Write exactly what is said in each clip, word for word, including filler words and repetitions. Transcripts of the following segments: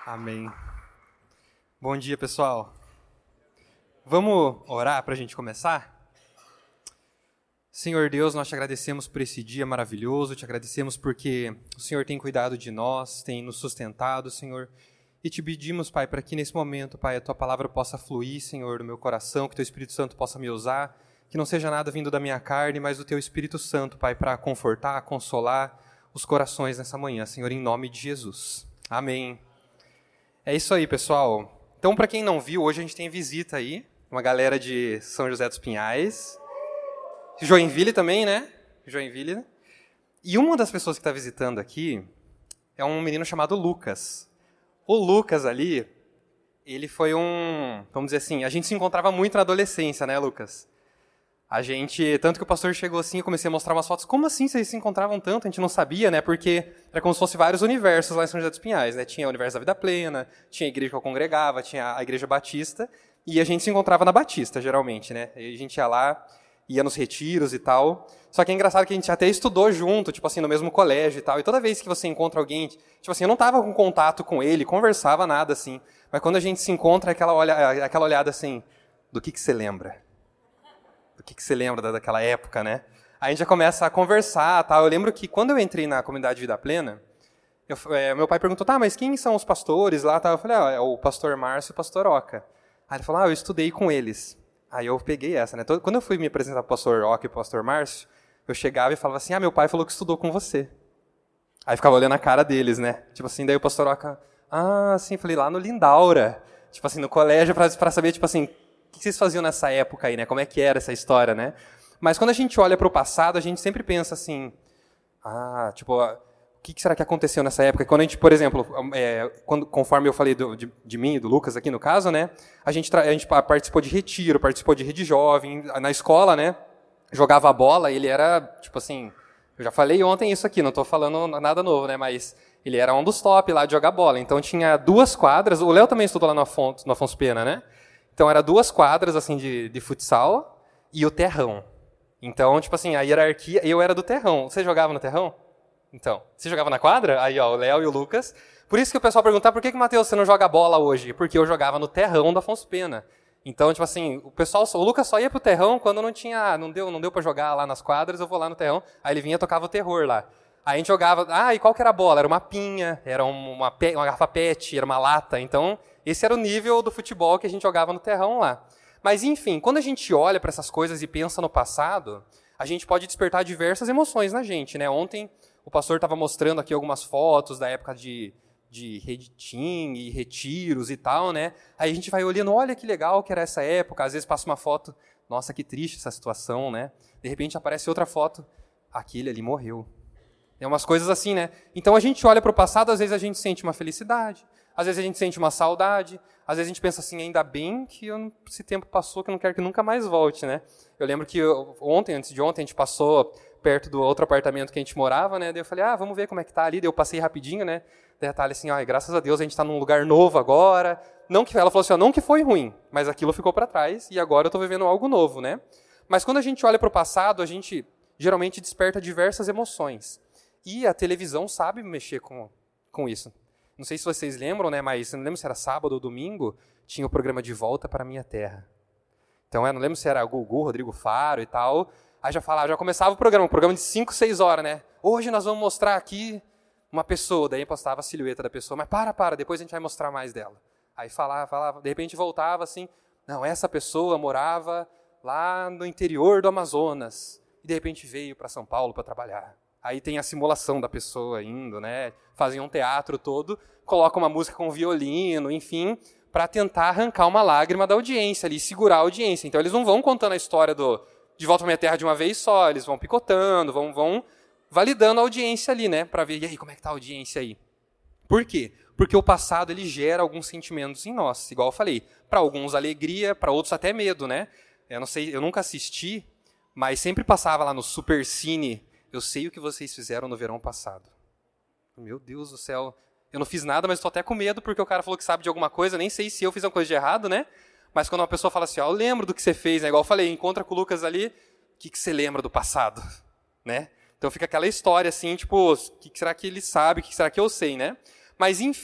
Amém. Bom dia, pessoal. Vamos orar para a gente começar? Senhor Deus, nós te agradecemos por esse dia maravilhoso, te agradecemos porque o Senhor tem cuidado de nós, tem nos sustentado, Senhor, e te pedimos, Pai, para que nesse momento, Pai, a Tua palavra possa fluir, Senhor, no meu coração, que Teu Espírito Santo possa me usar, que não seja nada vindo da minha carne, mas do Teu Espírito Santo, Pai, para confortar, consolar os corações nessa manhã, Senhor, em nome de Jesus. Amém. É isso aí, pessoal. Então, para quem não viu, hoje a gente tem visita aí, uma galera de São José dos Pinhais, Joinville também, né? Joinville. E uma das pessoas que está visitando aqui é um menino chamado Lucas. O Lucas ali, ele foi um, vamos dizer assim, a gente se encontrava muito na adolescência, né, Lucas? A gente, tanto que o pastor chegou assim, eu comecei a mostrar umas fotos, como assim vocês se encontravam tanto? A gente não sabia, né? Porque era como se fosse vários universos lá em São José dos Pinhais, né? Tinha o universo da vida plena, tinha a igreja que eu congregava, tinha a igreja batista, e a gente se encontrava na Batista, geralmente, né? E a gente ia lá, ia nos retiros e tal. Só que é engraçado que a gente até estudou junto, tipo assim, no mesmo colégio e tal. E toda vez que você encontra alguém, tipo assim, eu não tava com contato com ele, conversava nada assim. Mas quando a gente se encontra, é aquela, olha, aquela olhada assim, do que que você lembra? Do que que você lembra daquela época, né? Aí a gente já começa a conversar, tal. Eu lembro que quando eu entrei na comunidade Vida Plena, eu, é, meu pai perguntou, tá, mas quem são os pastores lá? Tal. Eu falei, ah, é o pastor Márcio e o pastor Oca. Aí ele falou, ah, eu estudei com eles. Aí eu peguei essa, né? Quando eu fui me apresentar para o pastor Oca e para o pastor Márcio, eu chegava e falava assim, ah, meu pai falou que estudou com você. Aí ficava olhando a cara deles, né? Tipo assim, daí o pastor Oca, ah, sim, falei, lá no Lindaura. Tipo assim, no colégio, para saber, tipo assim, o que vocês faziam nessa época aí, né? Como é que era essa história, né? Mas quando a gente olha para o passado, a gente sempre pensa assim, ah, tipo, o que será que aconteceu nessa época? Quando a gente, por exemplo, é, quando, conforme eu falei do, de, de mim e do Lucas aqui no caso, né? A gente, a gente participou de retiro, participou de rede jovem, na escola, né? Jogava bola, ele era, tipo assim, eu já falei ontem isso aqui, não estou falando nada novo, né? Mas ele era um dos top lá de jogar bola. Então tinha duas quadras, o Léo também estudou lá no Afonso, no Afonso Pena, né? Então, era duas quadras, assim, de, de futsal e o terrão. Então, tipo assim, a hierarquia... Eu era do terrão. Você jogava no terrão? Então, você jogava na quadra? Aí, ó, o Léo e o Lucas. Por isso que o pessoal pergunta, por que, que Matheus, você não joga bola hoje? Porque eu jogava no terrão do Afonso Pena. Então, tipo assim, o pessoal... O Lucas só ia pro terrão quando não tinha... Não deu, não deu pra jogar lá nas quadras, eu vou lá no terrão. Aí ele vinha e tocava o terror lá. Aí a gente jogava... Ah, e qual que era a bola? Era uma pinha, era uma, uma garrafa pet, era uma lata. Então... Esse era o nível do futebol que a gente jogava no terrão lá. Mas, enfim, quando a gente olha para essas coisas e pensa no passado, a gente pode despertar diversas emoções na gente, né? Ontem, o pastor estava mostrando aqui algumas fotos da época de, de reditim e retiros e tal, né? Aí a gente vai olhando, olha que legal que era essa época. Às vezes passa uma foto, nossa, que triste essa situação, né? De repente aparece outra foto, aquele ali morreu. É umas coisas assim, né? Então a gente olha para o passado, às vezes a gente sente uma felicidade, às vezes a gente sente uma saudade, às vezes a gente pensa assim, ainda bem que eu, esse tempo passou, que eu não quero que nunca mais volte, né? Eu lembro que eu, ontem, antes de ontem, a gente passou perto do outro apartamento que a gente morava, né? Daí eu falei, ah, vamos ver como é que tá ali. Daí eu passei rapidinho, né? Daí a Thalia assim, ah, graças a Deus a gente está num lugar novo agora. Não que, ela falou assim, ó, não que foi ruim, mas aquilo ficou para trás e agora eu estou vivendo algo novo, né? Mas quando a gente olha para o passado, a gente geralmente desperta diversas emoções. E a televisão sabe mexer com, com isso. Não sei se vocês lembram, né, mas eu não lembro se era sábado ou domingo, tinha o programa De Volta para a Minha Terra. Então, eu não lembro se era Gugu, Rodrigo Faro e tal. Aí já falava, já começava o programa, um programa de cinco, seis horas, né? Hoje nós vamos mostrar aqui uma pessoa, daí postava a silhueta da pessoa, mas para, para, depois a gente vai mostrar mais dela. Aí falava, falava, de repente voltava assim, não, essa pessoa morava lá no interior do Amazonas e de repente veio para São Paulo para trabalhar. Aí tem a simulação da pessoa indo, né? Fazem um teatro todo, colocam uma música com violino, enfim, para tentar arrancar uma lágrima da audiência ali, segurar a audiência. Então eles não vão contando a história do De Volta à Minha Terra de uma vez só, eles vão picotando, vão, vão validando a audiência ali, né? Para ver, e aí, como é que tá a audiência aí? Por quê? Porque o passado ele gera alguns sentimentos em nós, igual eu falei. Para alguns alegria, para outros até medo, né? Eu não sei, eu nunca assisti, mas sempre passava lá no Supercine. Eu sei o que vocês fizeram no verão passado. Meu Deus do céu. Eu não fiz nada, mas estou até com medo, porque o cara falou que sabe de alguma coisa. Nem sei se eu fiz uma coisa de errado, né? Mas quando uma pessoa fala assim, ó, eu lembro do que você fez, né? Igual eu falei, encontra com o Lucas ali, o que, que você lembra do passado? Né? Então fica aquela história assim, tipo, o que será que ele sabe, o que será que eu sei, né? Mas enfim,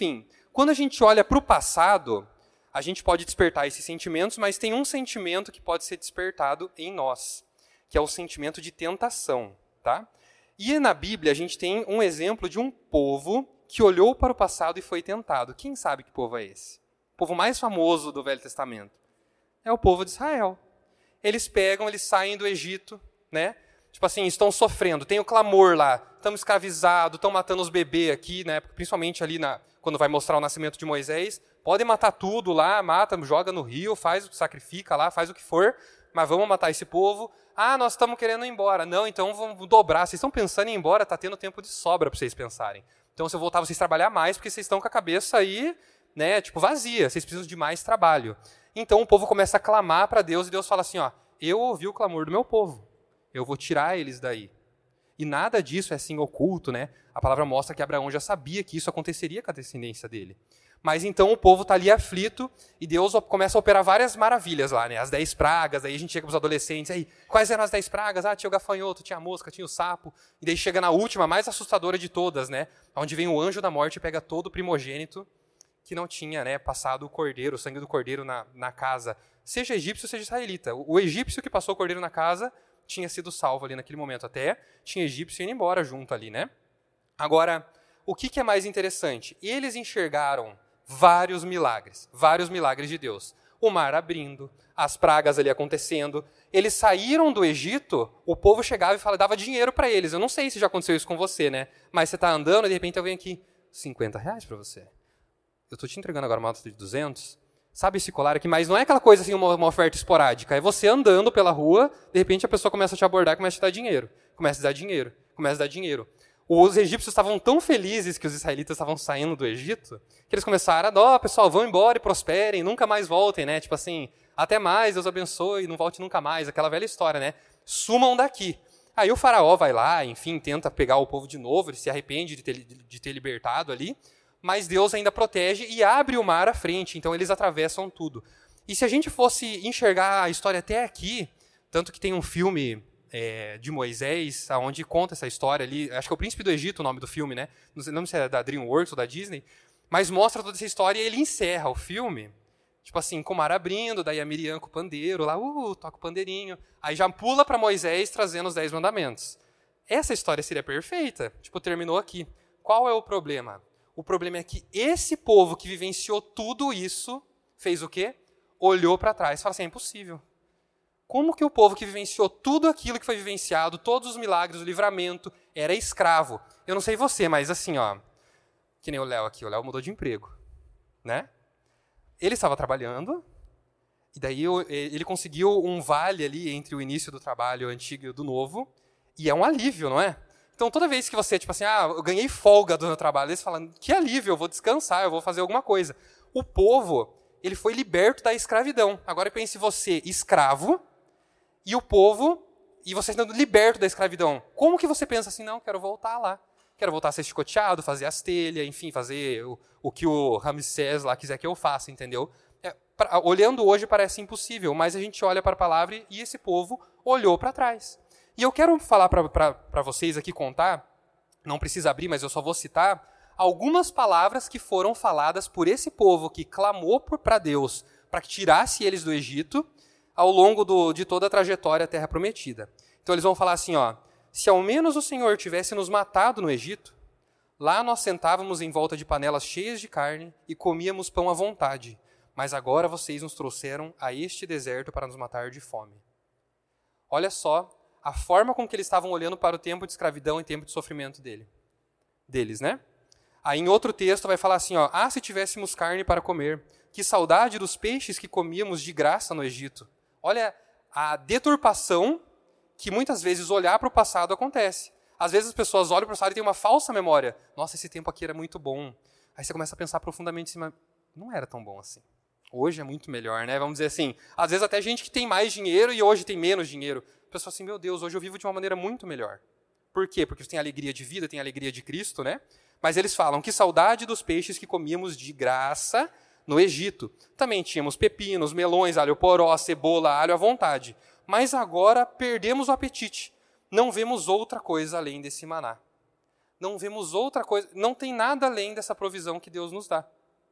Quando a gente olha para o passado, a gente pode despertar esses sentimentos, mas tem um sentimento que pode ser despertado em nós, que é o sentimento de tentação, tá? E na Bíblia a gente tem um exemplo de um povo que olhou para o passado e foi tentado. Quem sabe que povo é esse? O povo mais famoso do Velho Testamento. É o povo de Israel. Eles pegam, eles saem do Egito, né? Tipo assim, estão sofrendo, tem o clamor lá, estamos escravizados, estão matando os bebês aqui, né? Principalmente ali na, quando vai mostrar o nascimento de Moisés. Podem matar tudo lá, mata, joga no rio, faz, sacrifica lá, faz o que for, mas vamos matar esse povo. Ah, nós estamos querendo ir embora. Não, então vamos dobrar. Vocês estão pensando em ir embora, está tendo tempo de sobra para vocês pensarem. Então, se eu voltar, vocês trabalhar mais, porque vocês estão com a cabeça aí, né, tipo, vazia. Vocês precisam de mais trabalho. Então, o povo começa a clamar para Deus, e Deus fala assim, ó, eu ouvi o clamor do meu povo. Eu vou tirar eles daí. E nada disso é assim oculto, né? A palavra mostra que Abraão já sabia que isso aconteceria com a descendência dele. Mas então o povo está ali aflito e Deus começa a operar várias maravilhas lá, né? As dez pragas, aí a gente chega para os adolescentes, aí, quais eram as dez pragas? Ah, tinha o gafanhoto, tinha a mosca, tinha o sapo. E daí chega na última, mais assustadora de todas, né? Onde vem o anjo da morte e pega todo o primogênito que não tinha, né, passado o cordeiro, o sangue do cordeiro na, na casa. Seja egípcio, seja israelita. O, o egípcio que passou o cordeiro na casa tinha sido salvo ali naquele momento. Até tinha egípcio indo embora junto ali, né? Agora, o que, que é mais interessante? Eles enxergaram vários milagres, vários milagres de Deus. O mar abrindo, as pragas ali acontecendo. Eles saíram do Egito, o povo chegava e falava, dava dinheiro para eles. Eu não sei se já aconteceu isso com você, né? Mas você está andando e de repente eu venho aqui, cinquenta reais para você. Eu estou te entregando agora uma nota de duzentos. Sabe esse colar aqui? Mas não é aquela coisa assim, uma, uma oferta esporádica. É você andando pela rua, de repente a pessoa começa a te abordar e começa a te dar dinheiro. Começa a dar dinheiro, começa a dar dinheiro. Os egípcios estavam tão felizes que os israelitas estavam saindo do Egito, que eles começaram a, ó, pessoal, vão embora e prosperem, nunca mais voltem, né? Tipo assim, até mais, Deus abençoe, não volte nunca mais. Aquela velha história, né? Sumam daqui. Aí o faraó vai lá, enfim, tenta pegar o povo de novo, ele se arrepende de ter, de ter libertado ali, mas Deus ainda protege e abre o mar à frente, então eles atravessam tudo. E se a gente fosse enxergar a história até aqui, tanto que tem um filme é, de Moisés, onde conta essa história ali, acho que é o Príncipe do Egito o nome do filme, né? Não sei, não sei se é da DreamWorks ou da Disney, mas mostra toda essa história e ele encerra o filme, tipo assim, com o mar abrindo, daí a Miriam com o pandeiro, lá, uh, toca o pandeirinho, aí já pula para Moisés trazendo os dez mandamentos. Essa história seria perfeita, tipo, terminou aqui. Qual é o problema? O problema é que esse povo que vivenciou tudo isso, fez o quê? Olhou para trás e falou assim, é impossível. Como que o povo que vivenciou tudo aquilo que foi vivenciado, todos os milagres, o livramento, era escravo? Eu não sei você, mas assim, ó, que nem o Léo aqui, o Léo mudou de emprego, né? Ele estava trabalhando, e daí ele conseguiu um vale ali entre o início do trabalho antigo e do novo, e é um alívio, não é? Então, toda vez que você, tipo assim, ah, eu ganhei folga do meu trabalho, eles falam, que alívio, eu vou descansar, eu vou fazer alguma coisa. O povo, ele foi liberto da escravidão. Agora pense você, escravo, e o povo, e você sendo liberto da escravidão. Como que você pensa assim, não, quero voltar lá. Quero voltar a ser chicoteado, fazer as telhas, enfim, fazer o, o que o Ramsés lá quiser que eu faça, entendeu? É, pra, olhando hoje parece impossível, mas a gente olha para a palavra e esse povo olhou para trás. E eu quero falar para vocês aqui, contar, não precisa abrir, mas eu só vou citar, algumas palavras que foram faladas por esse povo que clamou para Deus para que tirasse eles do Egito ao longo do, de toda a trajetória à Terra Prometida. Então eles vão falar assim, ó, se ao menos o Senhor tivesse nos matado no Egito, lá nós sentávamos em volta de panelas cheias de carne e comíamos pão à vontade, mas agora vocês nos trouxeram a este deserto para nos matar de fome. Olha só a forma com que eles estavam olhando para o tempo de escravidão e tempo de sofrimento dele, deles, né? Aí em outro texto vai falar assim, ó, ah, se tivéssemos carne para comer, que saudade dos peixes que comíamos de graça no Egito. Olha a deturpação que muitas vezes olhar para o passado acontece. Às vezes as pessoas olham para o passado e têm uma falsa memória. Nossa, esse tempo aqui era muito bom. Aí você começa a pensar profundamente em cima, não era tão bom assim. Hoje é muito melhor, né? Vamos dizer assim, às vezes até gente que tem mais dinheiro e hoje tem menos dinheiro. A pessoa assim, meu Deus, hoje eu vivo de uma maneira muito melhor. Por quê? Porque tem alegria de vida, tem alegria de Cristo, né? Mas eles falam que saudade dos peixes que comíamos de graça no Egito. Também tínhamos pepinos, melões, alho poró, cebola, alho à vontade. Mas agora perdemos o apetite. Não vemos outra coisa além desse maná. Não vemos outra coisa, não tem nada além dessa provisão que Deus nos dá.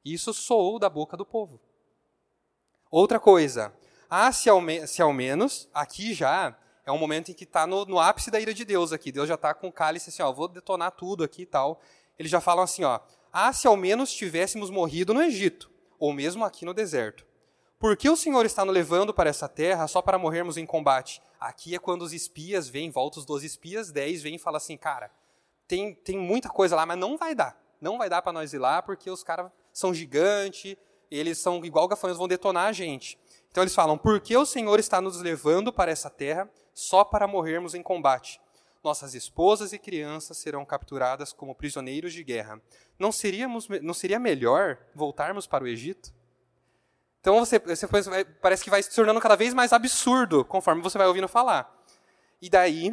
Isso soou da boca do povo. Outra coisa, ah, se ao, me- se ao menos, aqui já é um momento em que está no, no ápice da ira de Deus aqui. Deus já está com o cálice assim, ó, vou detonar tudo aqui e tal. Eles já falam assim, ó, ah, se ao menos tivéssemos morrido no Egito, ou mesmo aqui no deserto. Por que o Senhor está nos levando para essa terra só para morrermos em combate? Aqui é quando os espias vêm, voltam os doze espias, dez vêm e falam assim, cara, tem, tem muita coisa lá, mas não vai dar. Não vai dar para nós ir lá, porque os caras são gigantes, eles são igual gafanhotos, vão detonar a gente. Então eles falam, por que o Senhor está nos levando para essa terra só para morrermos em combate? Nossas esposas e crianças serão capturadas como prisioneiros de guerra. Não, seríamos, não seria melhor voltarmos para o Egito? Então você, você vai, parece que vai se tornando cada vez mais absurdo, conforme você vai ouvindo falar. E daí,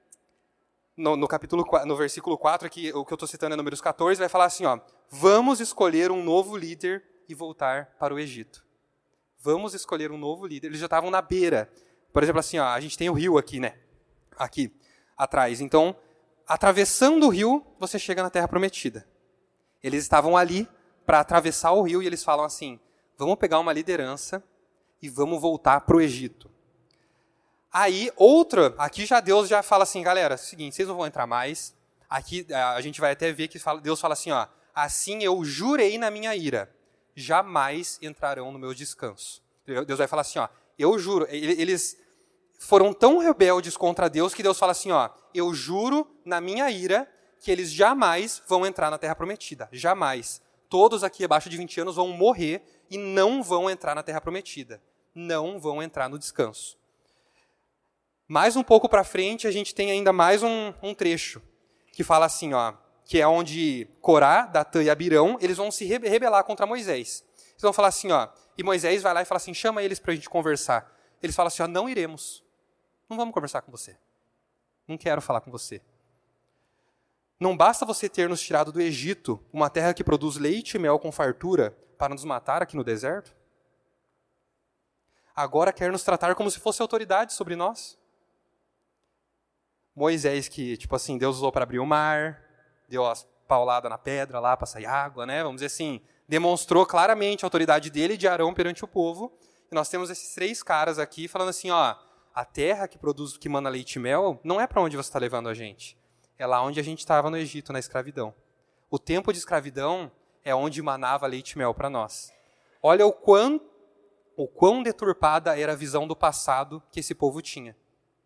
no, no, capítulo, no versículo quatro, aqui, o que eu estou citando é Números quatorze, vai falar assim, ó, vamos escolher um novo líder e voltar para o Egito. Vamos escolher um novo líder. Eles já estavam na beira. Por exemplo, assim, ó, a gente tem o rio aqui, né? Aqui, atrás. Então, atravessando o rio, você chega na Terra Prometida. Eles estavam ali para atravessar o rio e eles falam assim, vamos pegar uma liderança e vamos voltar para o Egito. Aí, outra, aqui já Deus já fala assim, galera, é o seguinte, vocês não vão entrar mais. Aqui a gente vai até ver que Deus fala assim, ó, assim eu jurei na minha ira, jamais entrarão no meu descanso. Deus vai falar assim, ó, eu juro, eles foram tão rebeldes contra Deus que Deus fala assim, ó, eu juro na minha ira que eles jamais vão entrar na Terra Prometida, jamais. Todos aqui abaixo de vinte anos vão morrer e não vão entrar na Terra Prometida. Não vão entrar no descanso. Mais um pouco para frente, a gente tem ainda mais um, um trecho que fala assim, ó, que é onde Corá, Datã e Abirão, eles vão se rebelar contra Moisés. Eles vão falar assim, ó, e Moisés vai lá e fala assim, chama eles para a gente conversar. Eles falam assim, ó, não iremos. Não vamos conversar com você. Não quero falar com você. Não basta você ter nos tirado do Egito, uma terra que produz leite e mel com fartura, para nos matar aqui no deserto? Agora quer nos tratar como se fosse autoridade sobre nós? Moisés que, tipo assim, Deus usou para abrir o mar, deu as pauladas na pedra lá para sair água, né? Vamos dizer assim, demonstrou claramente a autoridade dele e de Arão perante o povo. E nós temos esses três caras aqui falando assim, ó, a terra que produz, que mana leite e mel, não é para onde você está levando a gente. É lá onde a gente estava no Egito, na escravidão. O tempo de escravidão é onde manava leite e mel para nós. Olha o quão, o quão deturpada era a visão do passado que esse povo tinha.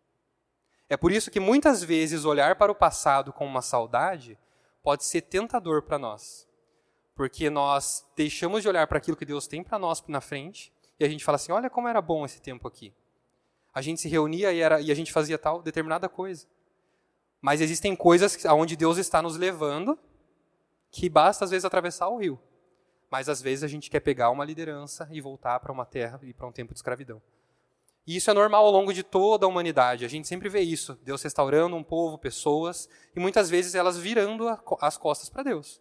É por isso que muitas vezes olhar para o passado com uma saudade pode ser tentador para nós. Porque nós deixamos de olhar para aquilo que Deus tem para nós na frente e a gente fala assim, olha como era bom esse tempo aqui. A gente se reunia e, era, e a gente fazia tal determinada coisa. Mas existem coisas onde Deus está nos levando que basta às vezes atravessar o rio. Mas às vezes a gente quer pegar uma liderança e voltar para uma terra e para um tempo de escravidão. E isso é normal ao longo de toda a humanidade. A gente sempre vê isso. Deus restaurando um povo, pessoas, e muitas vezes elas virando as costas para Deus.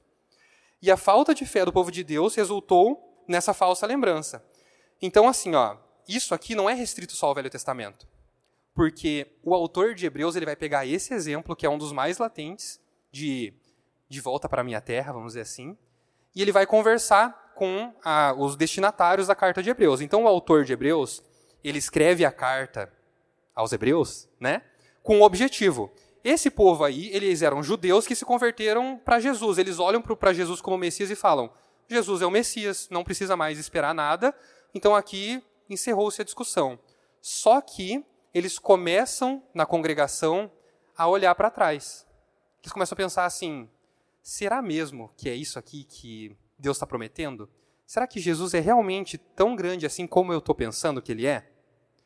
E a falta de fé do povo de Deus resultou nessa falsa lembrança. Então, assim, ó, isso aqui não é restrito só ao Velho Testamento. Porque o autor de Hebreus ele vai pegar esse exemplo, que é um dos mais latentes, de, de volta para a minha terra, vamos dizer assim, e ele vai conversar com a, os destinatários da carta de Hebreus. Então, o autor de Hebreus, ele escreve a carta aos Hebreus, né, com um objetivo. Esse povo aí, eles eram judeus que se converteram para Jesus. Eles olham para Jesus como Messias e falam, Jesus é o Messias, não precisa mais esperar nada, então aqui encerrou-se a discussão. Só que eles começam, na congregação, a olhar para trás. Eles começam a pensar assim, será mesmo que é isso aqui que Deus está prometendo? Será que Jesus é realmente tão grande assim como eu estou pensando que ele é?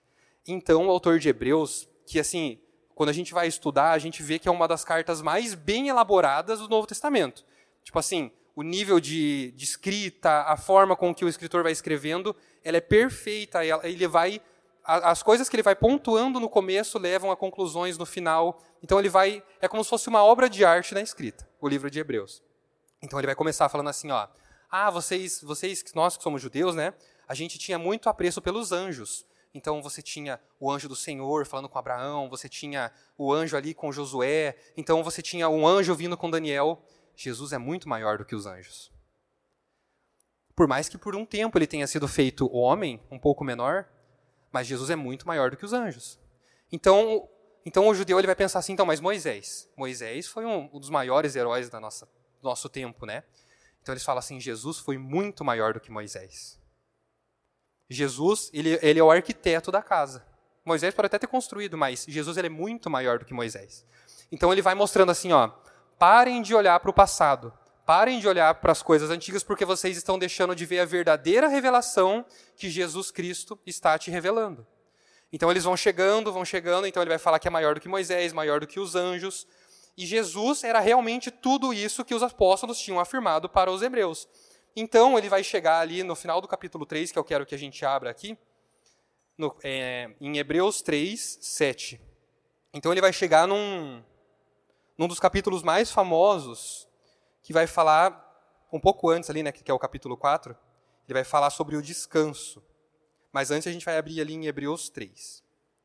Então, o autor de Hebreus, que assim, quando a gente vai estudar, a gente vê que é uma das cartas mais bem elaboradas do Novo Testamento. Tipo assim, o nível de, de escrita, a forma com que o escritor vai escrevendo, ela é perfeita, ele vai... As coisas que ele vai pontuando no começo levam a conclusões no final. Então ele vai, é como se fosse uma obra de arte na escrita, o livro de Hebreus. Então ele vai começar falando assim, ó, ah, vocês, vocês, nós que somos judeus, né? A gente tinha muito apreço pelos anjos. Então você tinha o anjo do Senhor falando com Abraão, você tinha o anjo ali com Josué, então você tinha um anjo vindo com Daniel. Jesus é muito maior do que os anjos. Por mais que por um tempo ele tenha sido feito homem, um pouco menor, mas Jesus é muito maior do que os anjos. Então, então o judeu ele vai pensar assim, então, mas Moisés, Moisés foi um, um dos maiores heróis da nossa, do nosso tempo, né? Então eles falam assim, Jesus foi muito maior do que Moisés. Jesus, ele, ele é o arquiteto da casa. Moisés pode até ter construído, mas Jesus ele é muito maior do que Moisés. Então ele vai mostrando assim, ó, parem de olhar para o passado, parem de olhar para as coisas antigas, porque vocês estão deixando de ver a verdadeira revelação que Jesus Cristo está te revelando. Então eles vão chegando, vão chegando, então ele vai falar que é maior do que Moisés, maior do que os anjos. E Jesus era realmente tudo isso que os apóstolos tinham afirmado para os hebreus. Então ele vai chegar ali no final do capítulo três, que eu quero que a gente abra aqui, no, é, em Hebreus três, sete. Então ele vai chegar num, num dos capítulos mais famosos, que vai falar, um pouco antes ali, né, que é o capítulo quatro, ele vai falar sobre o descanso. Mas antes a gente vai abrir ali em Hebreus três.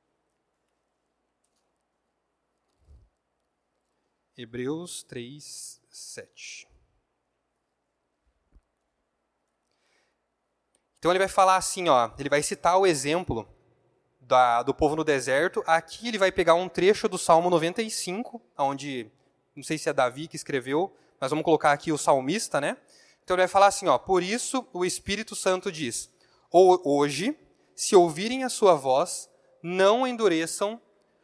Hebreus três, sete. Então ele vai falar assim, ó, ele vai citar o exemplo da, do povo no deserto. Aqui ele vai pegar um trecho do Salmo noventa e cinco, onde, não sei se é Davi que escreveu, mas vamos colocar aqui o salmista, né? Então ele vai falar assim, ó, por isso o Espírito Santo diz, hoje, se ouvirem a sua voz, não endureçam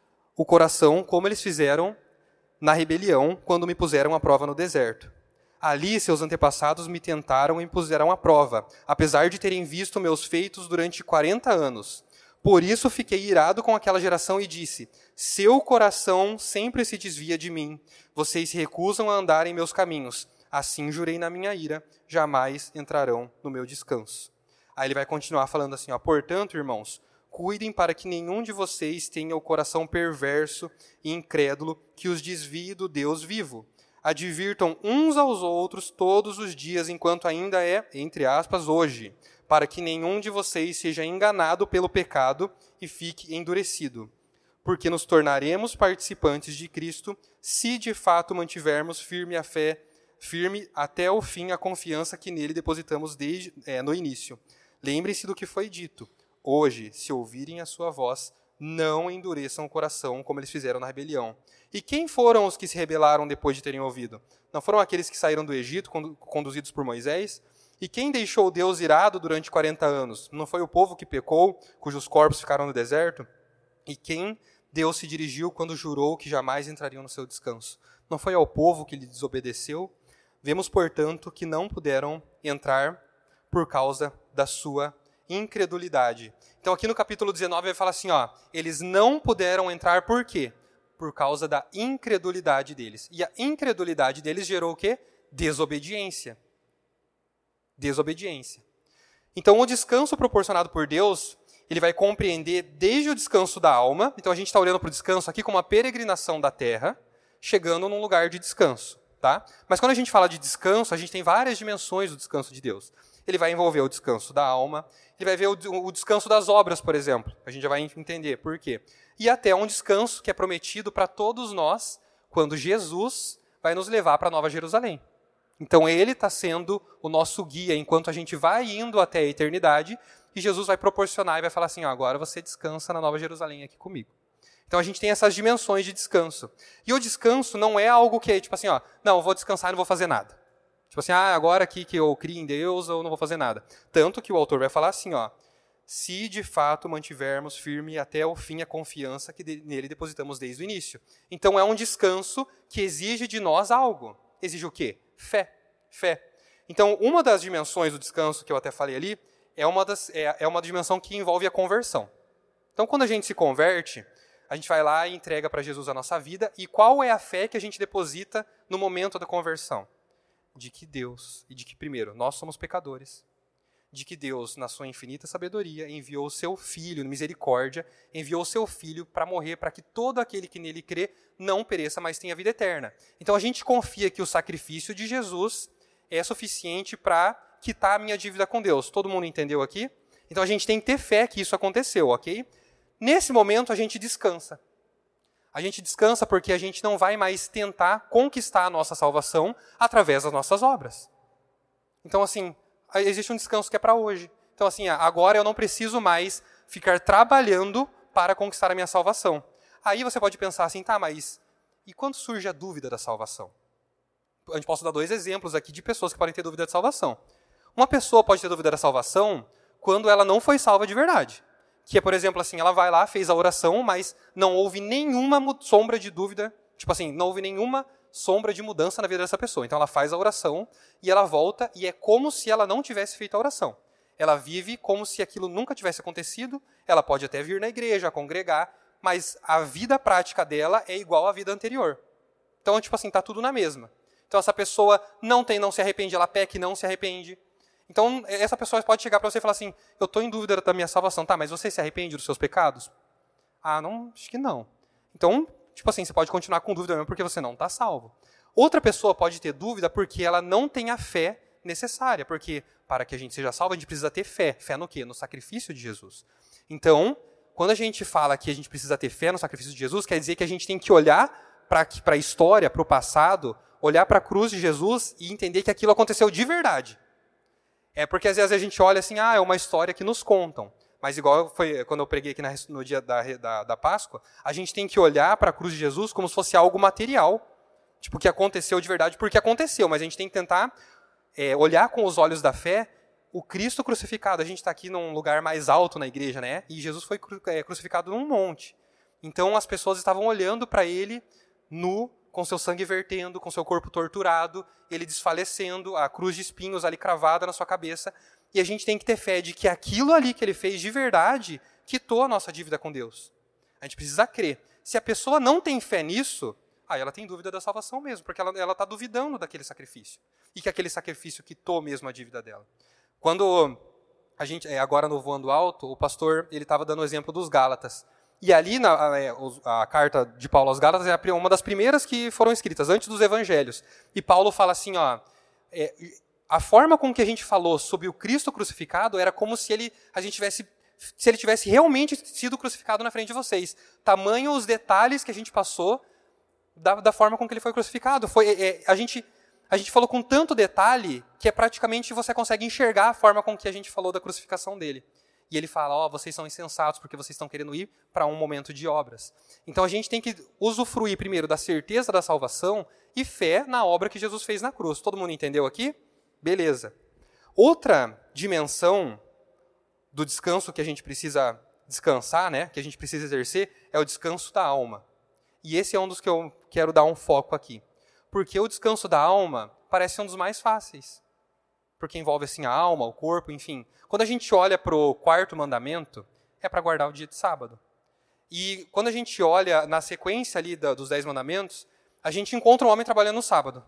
o coração como eles fizeram na rebelião, quando me puseram à prova no deserto. Ali seus antepassados me tentaram e me puseram à prova, apesar de terem visto meus feitos durante quarenta anos. Por isso fiquei irado com aquela geração e disse, seu coração sempre se desvia de mim, vocês se recusam a andar em meus caminhos. Assim jurei na minha ira, jamais entrarão no meu descanso. Aí ele vai continuar falando assim, ó, portanto, irmãos, cuidem para que nenhum de vocês tenha o coração perverso e incrédulo que os desvie do Deus vivo. Advirtam uns aos outros todos os dias, enquanto ainda é, entre aspas, hoje, para que nenhum de vocês seja enganado pelo pecado e fique endurecido. Porque nos tornaremos participantes de Cristo, se de fato mantivermos firme a fé, firme até o fim a confiança que nele depositamos desde é, no início. Lembrem-se do que foi dito. Hoje, se ouvirem a sua voz, não endureçam o coração como eles fizeram na rebelião. E quem foram os que se rebelaram depois de terem ouvido? Não foram aqueles que saíram do Egito, conduzidos por Moisés? E quem deixou Deus irado durante quarenta anos? Não foi o povo que pecou, cujos corpos ficaram no deserto? E quem Deus se dirigiu quando jurou que jamais entrariam no seu descanso? Não foi ao povo que lhe desobedeceu? Vemos, portanto, que não puderam entrar por causa da sua incredulidade. Então, aqui no capítulo dezenove, vai falar assim, ó, eles não puderam entrar por quê? Por causa da incredulidade deles. E a incredulidade deles gerou o quê? Desobediência. Desobediência. Então, o descanso proporcionado por Deus, ele vai compreender desde o descanso da alma. Então, a gente está olhando para o descanso aqui como uma peregrinação da terra, chegando num lugar de descanso. Tá? Mas quando a gente fala de descanso, a gente tem várias dimensões do descanso de Deus. Ele vai envolver o descanso da alma, ele vai ver o, o descanso das obras, por exemplo. A gente já vai entender por quê. E até um descanso que é prometido para todos nós, quando Jesus vai nos levar para a Nova Jerusalém. Então ele está sendo o nosso guia, enquanto a gente vai indo até a eternidade, e Jesus vai proporcionar e vai falar assim, ó, agora você descansa na Nova Jerusalém aqui comigo. Então a gente tem essas dimensões de descanso. E o descanso não é algo que é tipo assim, ó, não, eu vou descansar e não vou fazer nada. Tipo assim, ah, agora aqui que eu crio em Deus, eu não vou fazer nada. Tanto que o autor vai falar assim, ó, se de fato mantivermos firme até o fim a confiança que nele depositamos desde o início. Então é um descanso que exige de nós algo. Exige o quê? Fé. Fé. Então uma das dimensões do descanso que eu até falei ali é uma, das, é, é uma dimensão que envolve a conversão. Então quando a gente se converte, a gente vai lá e entrega para Jesus a nossa vida. E qual é a fé que a gente deposita no momento da conversão? De que Deus, e de que, primeiro, nós somos pecadores. De que Deus, na sua infinita sabedoria, enviou o seu Filho, misericórdia, enviou o seu Filho para morrer, para que todo aquele que nele crê não pereça, mas tenha vida eterna. Então a gente confia que o sacrifício de Jesus é suficiente para quitar a minha dívida com Deus. Todo mundo entendeu aqui? Então a gente tem que ter fé que isso aconteceu, ok? Nesse momento, a gente descansa. A gente descansa porque a gente não vai mais tentar conquistar a nossa salvação através das nossas obras. Então, assim, existe um descanso que é para hoje. Então, assim, agora eu não preciso mais ficar trabalhando para conquistar a minha salvação. Aí você pode pensar assim, tá, mas e quando surge a dúvida da salvação? A gente posso dar dois exemplos aqui de pessoas que podem ter dúvida de salvação. Uma pessoa pode ter dúvida da salvação quando ela não foi salva de verdade. Que é, por exemplo, assim, ela vai lá, fez a oração, mas não houve nenhuma sombra de dúvida, tipo assim, não houve nenhuma sombra de mudança na vida dessa pessoa. Então ela faz a oração e ela volta e é como se ela não tivesse feito a oração. Ela vive como se aquilo nunca tivesse acontecido, ela pode até vir na igreja, congregar, mas a vida prática dela é igual à vida anterior. Então, tipo assim, tá tudo na mesma. Então essa pessoa não tem, não se arrepende, ela peca e não se arrepende. Então essa pessoa pode chegar para você e falar assim, eu estou em dúvida da minha salvação, tá, mas você se arrepende dos seus pecados? Ah, não, acho que não. Então, tipo assim, você pode continuar com dúvida mesmo porque você não está salvo. Outra pessoa pode ter dúvida porque ela não tem a fé necessária, porque para que a gente seja salvo, a gente precisa ter fé. Fé no quê? No sacrifício de Jesus. Então, quando a gente fala que a gente precisa ter fé no sacrifício de Jesus, quer dizer que a gente tem que olhar para a história, para o passado, olhar para a cruz de Jesus e entender que aquilo aconteceu de verdade. É porque às vezes a gente olha assim, ah, é uma história que nos contam. Mas igual foi quando eu preguei aqui na, no dia da, da, da Páscoa, a gente tem que olhar para a cruz de Jesus como se fosse algo material. Tipo, que aconteceu de verdade porque aconteceu. Mas a gente tem que tentar é, olhar com os olhos da fé o Cristo crucificado. A gente está aqui num lugar mais alto na igreja, né? E Jesus foi cru, é, crucificado num monte. Então as pessoas estavam olhando para ele nu, com seu sangue vertendo, com seu corpo torturado, ele desfalecendo, a cruz de espinhos ali cravada na sua cabeça. E a gente tem que ter fé de que aquilo ali que ele fez de verdade quitou a nossa dívida com Deus. A gente precisa crer. Se a pessoa não tem fé nisso, aí ela tem dúvida da salvação mesmo, porque ela está duvidando daquele sacrifício. E que aquele sacrifício quitou mesmo a dívida dela. Quando a gente, agora no Voando Alto, o pastor ele estava dando o exemplo dos Gálatas. E ali, na, a, a carta de Paulo aos Gálatas é uma das primeiras que foram escritas, antes dos evangelhos. E Paulo fala assim, ó, é, a forma com que a gente falou sobre o Cristo crucificado era como se ele, a gente tivesse, se ele tivesse realmente sido crucificado na frente de vocês. Tamanho os detalhes que a gente passou da, da forma com que ele foi crucificado. Foi, é, a, gente, a gente falou com tanto detalhe que é praticamente você consegue enxergar a forma com que a gente falou da crucificação dele. E ele fala, ó, oh, vocês são insensatos porque vocês estão querendo ir para um momento de obras. Então a gente tem que usufruir primeiro da certeza da salvação e fé na obra que Jesus fez na cruz. Todo mundo entendeu aqui? Beleza. Outra dimensão do descanso que a gente precisa descansar, né, que a gente precisa exercer, é o descanso da alma. E esse é um dos que eu quero dar um foco aqui. Porque o descanso da alma parece um dos mais fáceis. Porque envolve assim a alma, o corpo, enfim. Quando a gente olha para o quarto mandamento, é para guardar o dia de sábado. E quando a gente olha na sequência ali da, dos dez mandamentos, a gente encontra um homem trabalhando no sábado.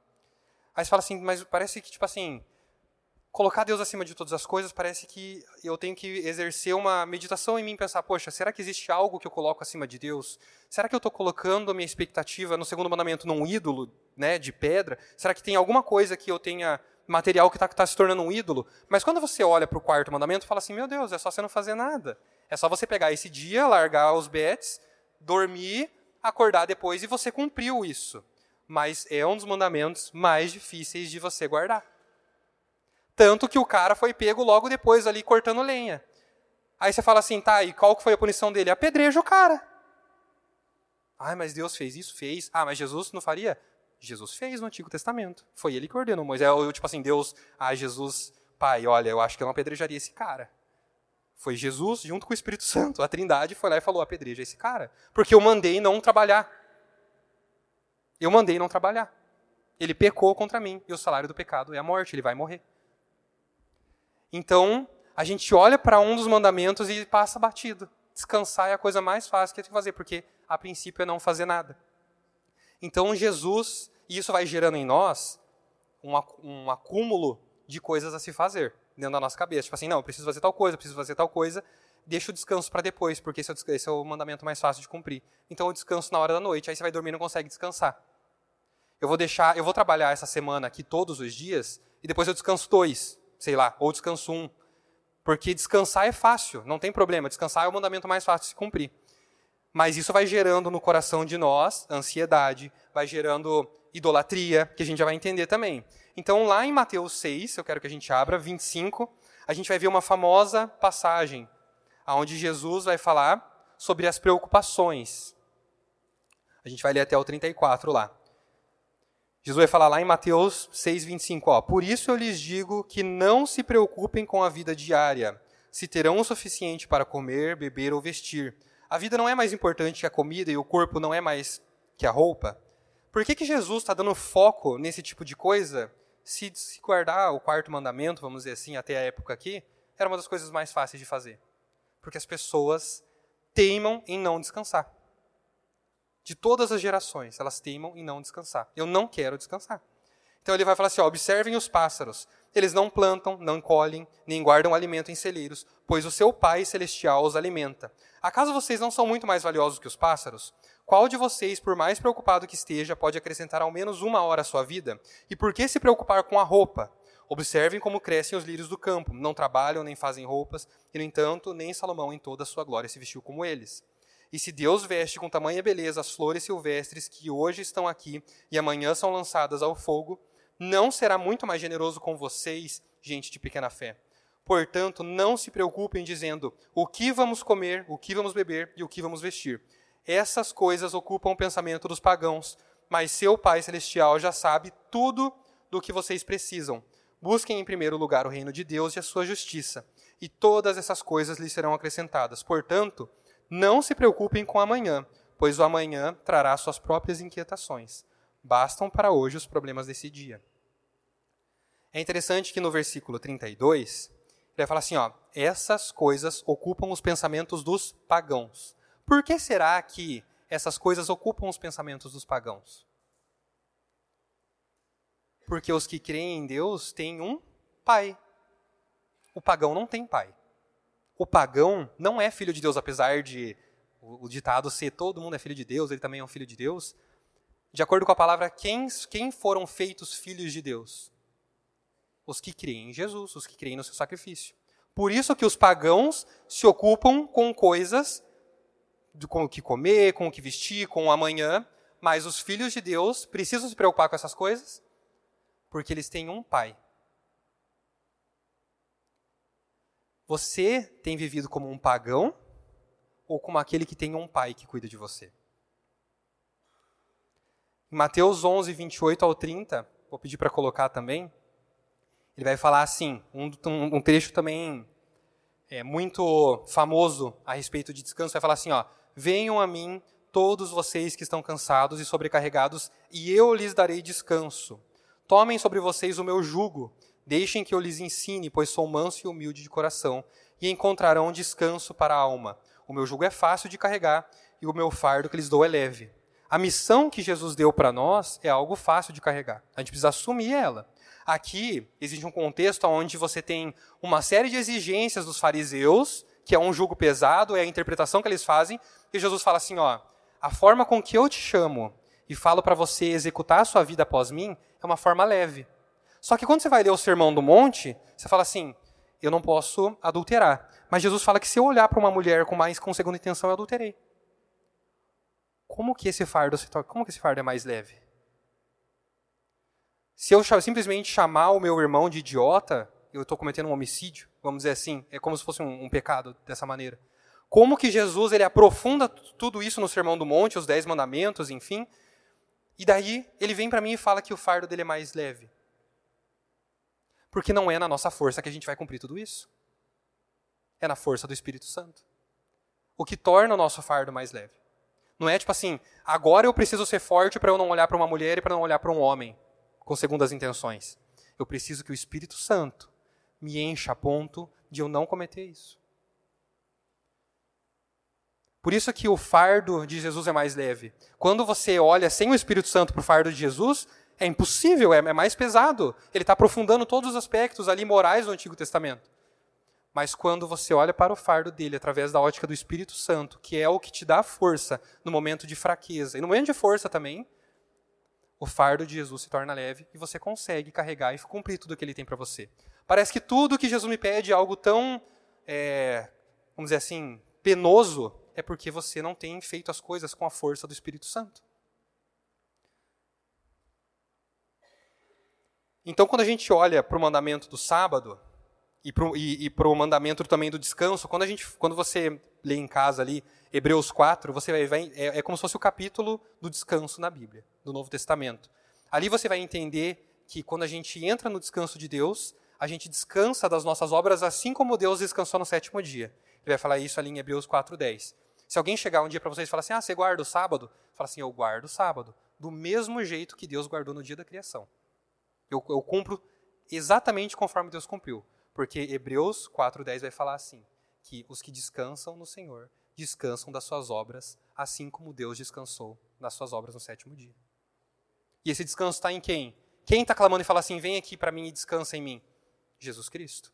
Aí você fala assim, mas parece que, tipo assim, colocar Deus acima de todas as coisas, parece que eu tenho que exercer uma meditação em mim e pensar, poxa, será que existe algo que eu coloco acima de Deus? Será que eu estou colocando a minha expectativa no segundo mandamento num ídolo, né, de pedra? Será que tem alguma coisa que eu tenha material que está tá se tornando um ídolo? Mas quando você olha para o quarto mandamento, fala assim, meu Deus, é só você não fazer nada. É só você pegar esse dia, largar os bets, dormir, acordar depois e você cumpriu isso. Mas é um dos mandamentos mais difíceis de você guardar. Tanto que o cara foi pego logo depois ali cortando lenha. Aí você fala assim, tá, e qual que foi a punição dele? Apedreja o cara. Ah, mas Deus fez isso? Fez. Ah, mas Jesus não faria? Jesus fez no Antigo Testamento. Foi ele que ordenou Moisés. Eu, tipo assim, Deus, ah, Jesus, pai, olha, eu acho que eu não apedrejaria esse cara. Foi Jesus, junto com o Espírito Santo. A Trindade foi lá e falou, apedreja esse cara. Porque eu mandei não trabalhar. Eu mandei não trabalhar. Ele pecou contra mim. E o salário do pecado é a morte. Ele vai morrer. Então, a gente olha para um dos mandamentos e passa batido. Descansar é a coisa mais fácil que tem que fazer. Porque, a princípio, é não fazer nada. Então, Jesus, e isso vai gerando em nós um, um acúmulo de coisas a se fazer dentro da nossa cabeça. Tipo assim, não, eu preciso fazer tal coisa, eu preciso fazer tal coisa, deixa o descanso para depois, porque esse é, o, esse é o mandamento mais fácil de cumprir. Então, eu descanso na hora da noite, aí você vai dormir e não consegue descansar. Eu vou deixar, eu vou trabalhar essa semana aqui todos os dias, e depois eu descanso dois, sei lá, ou descanso um. Porque descansar é fácil, não tem problema, descansar é o mandamento mais fácil de se cumprir. Mas isso vai gerando no coração de nós ansiedade, vai gerando idolatria, que a gente já vai entender também. Então, lá em Mateus seis, eu quero que a gente abra, vinte e cinco, a gente vai ver uma famosa passagem, onde Jesus vai falar sobre as preocupações. A gente vai ler até o trinta e quatro lá. Jesus vai falar lá em Mateus seis, vinte e cinco, ó, por isso eu lhes digo que não se preocupem com a vida diária, se terão o suficiente para comer, beber ou vestir. A vida não é mais importante que a comida e o corpo não é mais que a roupa? Por que que Jesus está dando foco nesse tipo de coisa? Se, se guardar o quarto mandamento, vamos dizer assim, até a época aqui, era uma das coisas mais fáceis de fazer. Porque as pessoas teimam em não descansar. De todas as gerações, elas teimam em não descansar. Eu não quero descansar. Então ele vai falar assim, ó, observem os pássaros. Eles não plantam, não colhem, nem guardam alimento em celeiros, pois o seu Pai Celestial os alimenta. Acaso vocês não são muito mais valiosos que os pássaros? Qual de vocês, por mais preocupado que esteja, pode acrescentar ao menos uma hora à sua vida? E por que se preocupar com a roupa? Observem como crescem os lírios do campo. Não trabalham nem fazem roupas, e, no entanto, nem Salomão em toda a sua glória se vestiu como eles. E se Deus veste com tamanha beleza as flores silvestres que hoje estão aqui e amanhã são lançadas ao fogo, não será muito mais generoso com vocês, gente de pequena fé? Portanto, não se preocupem dizendo o que vamos comer, o que vamos beber e o que vamos vestir. Essas coisas ocupam o pensamento dos pagãos, mas seu Pai Celestial já sabe tudo do que vocês precisam. Busquem em primeiro lugar o reino de Deus e a sua justiça, e todas essas coisas lhes serão acrescentadas. Portanto, não se preocupem com o amanhã, pois o amanhã trará suas próprias inquietações. Bastam para hoje os problemas desse dia. É interessante que no versículo trinta e dois, ele vai falar assim, ó, essas coisas ocupam os pensamentos dos pagãos. Por que será que essas coisas ocupam os pensamentos dos pagãos? Porque os que creem em Deus têm um pai. O pagão não tem pai. O pagão não é filho de Deus, apesar de o, o ditado ser todo mundo é filho de Deus, ele também é um filho de Deus. De acordo com a palavra, quem, quem foram feitos filhos de Deus? Os que creem em Jesus, os que creem no seu sacrifício. Por isso que os pagãos se ocupam com coisas, com o que comer, com o que vestir, com o amanhã, mas os filhos de Deus precisam se preocupar com essas coisas, porque eles têm um pai. Você tem vivido como um pagão ou como aquele que tem um pai que cuida de você? Em Mateus onze, vinte e oito ao trinta, vou pedir para colocar também, ele vai falar assim, um, um, um trecho também é, muito famoso a respeito de descanso, vai falar assim, ó, venham a mim todos vocês que estão cansados e sobrecarregados, e eu lhes darei descanso. Tomem sobre vocês o meu jugo, deixem que eu lhes ensine, pois sou manso e humilde de coração, e encontrarão descanso para a alma. O meu jugo é fácil de carregar, e o meu fardo que lhes dou é leve. A missão que Jesus deu para nós é algo fácil de carregar. A gente precisa assumir ela. Aqui existe um contexto onde você tem uma série de exigências dos fariseus, que é um jugo pesado, é a interpretação que eles fazem, e Jesus fala assim, ó, a forma com que eu te chamo e falo para você executar a sua vida após mim é uma forma leve. Só que quando você vai ler o Sermão do Monte, você fala assim, eu não posso adulterar. Mas Jesus fala que se eu olhar para uma mulher com mais com segunda intenção, eu adulterei. Como que esse fardo se torna, como que esse fardo é mais leve? Se eu simplesmente chamar o meu irmão de idiota, eu estou cometendo um homicídio, vamos dizer assim, é como se fosse um, um pecado dessa maneira. Como que Jesus ele aprofunda tudo isso no Sermão do Monte, os Dez Mandamentos, enfim, e daí ele vem para mim e fala que o fardo dele é mais leve. Porque não é na nossa força que a gente vai cumprir tudo isso. É na força do Espírito Santo. O que torna o nosso fardo mais leve. Não é tipo assim, agora eu preciso ser forte para eu não olhar para uma mulher e para não olhar para um homem, com segundas intenções. Eu preciso que o Espírito Santo me encha a ponto de eu não cometer isso. Por isso que o fardo de Jesus é mais leve. Quando você olha sem o Espírito Santo para o fardo de Jesus, é impossível, é mais pesado. Ele está aprofundando todos os aspectos ali morais do Antigo Testamento. Mas quando você olha para o fardo dele através da ótica do Espírito Santo, que é o que te dá força no momento de fraqueza, e no momento de força também, o fardo de Jesus se torna leve e você consegue carregar e cumprir tudo o que ele tem para você. Parece que tudo que Jesus me pede é algo tão, é, vamos dizer assim, penoso, é porque você não tem feito as coisas com a força do Espírito Santo. Então, quando a gente olha para o mandamento do sábado e para o e, e para o mandamento também do descanso, quando, a gente, quando você lê em casa ali Hebreus quatro, você vai, vai é, é como se fosse o capítulo do descanso na Bíblia, do Novo Testamento. Ali você vai entender que quando a gente entra no descanso de Deus, a gente descansa das nossas obras assim como Deus descansou no sétimo dia. Ele vai falar isso ali em Hebreus quatro, dez. Se alguém chegar um dia para vocês e falar assim, ah, você guarda o sábado? Fala assim, eu guardo o sábado, do mesmo jeito que Deus guardou no dia da criação. Eu, eu cumpro exatamente conforme Deus cumpriu. Porque Hebreus quatro, dez vai falar assim, que os que descansam no Senhor descansam das suas obras, assim como Deus descansou das suas obras no sétimo dia. E esse descanso está em quem? Quem está clamando e fala assim, vem aqui para mim e descansa em mim? Jesus Cristo.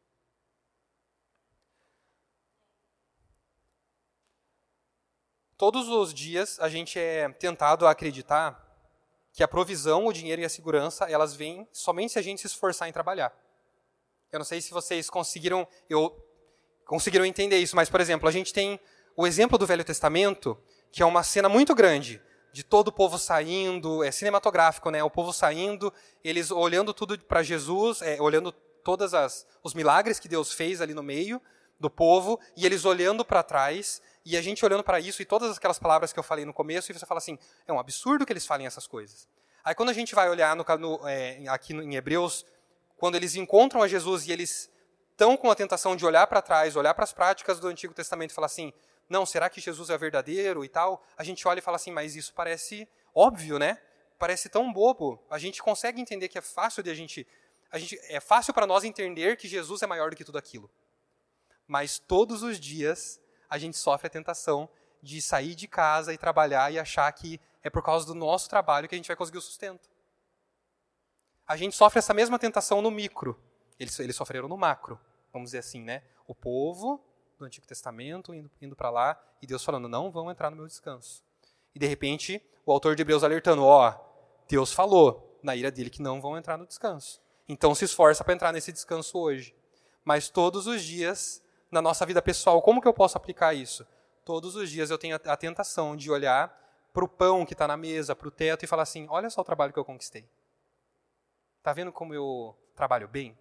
Todos os dias a gente é tentado a acreditar que a provisão, o dinheiro e a segurança, elas vêm somente se a gente se esforçar em trabalhar. Eu não sei se vocês conseguiram, eu, conseguiram entender isso, mas, por exemplo, a gente tem o exemplo do Velho Testamento, que é uma cena muito grande, de todo o povo saindo, é cinematográfico, né? O povo saindo, eles olhando tudo para Jesus, é, olhando todos os milagres que Deus fez ali no meio do povo, e eles olhando para trás, e a gente olhando para isso, e todas aquelas palavras que eu falei no começo, e você fala assim, é um absurdo que eles falem essas coisas. Aí quando a gente vai olhar no, no, é, aqui no, em Hebreus, quando eles encontram a Jesus e eles estão com a tentação de olhar para trás, olhar para as práticas do Antigo Testamento e falar assim, não, será que Jesus é verdadeiro e tal? A gente olha e fala assim, mas isso parece óbvio, né? Parece tão bobo. A gente consegue entender que é fácil de a gente, a gente é fácil para nós entender que Jesus é maior do que tudo aquilo. Mas todos os dias a gente sofre a tentação de sair de casa e trabalhar e achar que é por causa do nosso trabalho que a gente vai conseguir o sustento. A gente sofre essa mesma tentação no micro. Eles, eles sofreram no macro, vamos dizer assim, né? O povo do Antigo Testamento indo, indo para lá e Deus falando, não vão entrar no meu descanso. E de repente, o autor de Hebreus alertando, ó, Deus falou na ira dele que não vão entrar no descanso. Então se esforça para entrar nesse descanso hoje. Mas todos os dias, na nossa vida pessoal, como que eu posso aplicar isso? Todos os dias eu tenho a tentação de olhar para o pão que está na mesa, para o teto e falar assim, olha só o trabalho que eu conquistei. Está vendo como eu trabalho bem?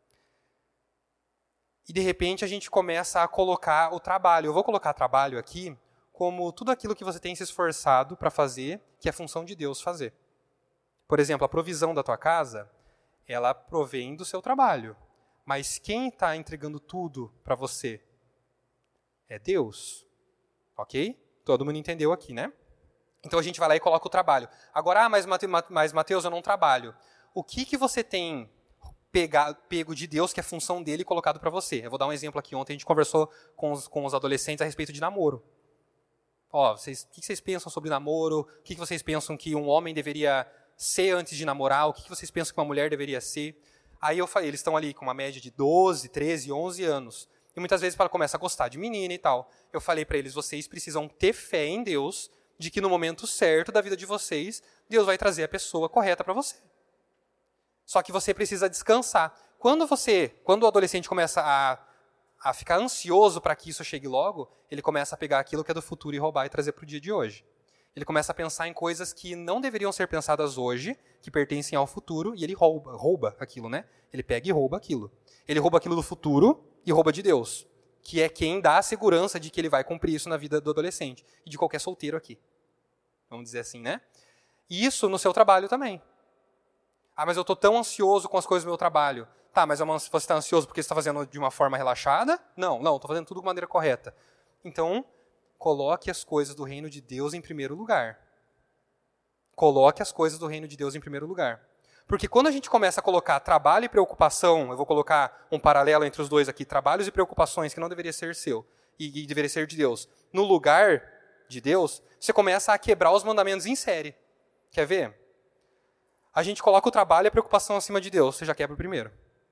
E de repente a gente começa a colocar o trabalho. Eu vou colocar trabalho aqui como tudo aquilo que você tem se esforçado para fazer, que é função de Deus fazer. Por exemplo, a provisão da tua casa, ela provém do seu trabalho. Mas quem está entregando tudo para você é Deus. Ok? Todo mundo entendeu aqui, né? Então a gente vai lá e coloca o trabalho. Agora, ah, mas, mas Mateus, eu não trabalho. O que, que você tem pegar, pego de Deus, que é função dele, colocado para você? Eu vou dar um exemplo aqui. Ontem a gente conversou com os, com os adolescentes a respeito de namoro. Ó, vocês, o que vocês pensam sobre namoro? O que vocês pensam que um homem deveria ser antes de namorar? O que vocês pensam que uma mulher deveria ser? Aí eu falei, eles estão ali com uma média de doze, treze, onze anos. E muitas vezes ela começa a gostar de menina e tal. Eu falei para eles, vocês precisam ter fé em Deus, de que no momento certo da vida de vocês, Deus vai trazer a pessoa correta para você. Só que você precisa descansar. Quando você, quando o adolescente começa a, a ficar ansioso para que isso chegue logo, ele começa a pegar aquilo que é do futuro e roubar e trazer para o dia de hoje. Ele começa a pensar em coisas que não deveriam ser pensadas hoje, que pertencem ao futuro, e ele rouba, rouba aquilo, né? Ele pega e rouba aquilo. Ele rouba aquilo do futuro e rouba de Deus, que é quem dá a segurança de que ele vai cumprir isso na vida do adolescente e de qualquer solteiro aqui. Vamos dizer assim, né? E isso no seu trabalho também. Ah, mas eu estou tão ansioso com as coisas do meu trabalho. Tá, mas você está ansioso porque você está fazendo de uma forma relaxada? Não, não, estou fazendo tudo de maneira correta. Então, coloque as coisas do reino de Deus em primeiro lugar. Coloque as coisas do reino de Deus em primeiro lugar. Porque quando a gente começa a colocar trabalho e preocupação, eu vou colocar um paralelo entre os dois aqui, trabalhos e preocupações que não deveria ser seu e, e deveria ser de Deus, no lugar de Deus, você começa a quebrar os mandamentos em série. Quer ver? A gente coloca o trabalho e a preocupação acima de Deus, você já quebra o primeiro.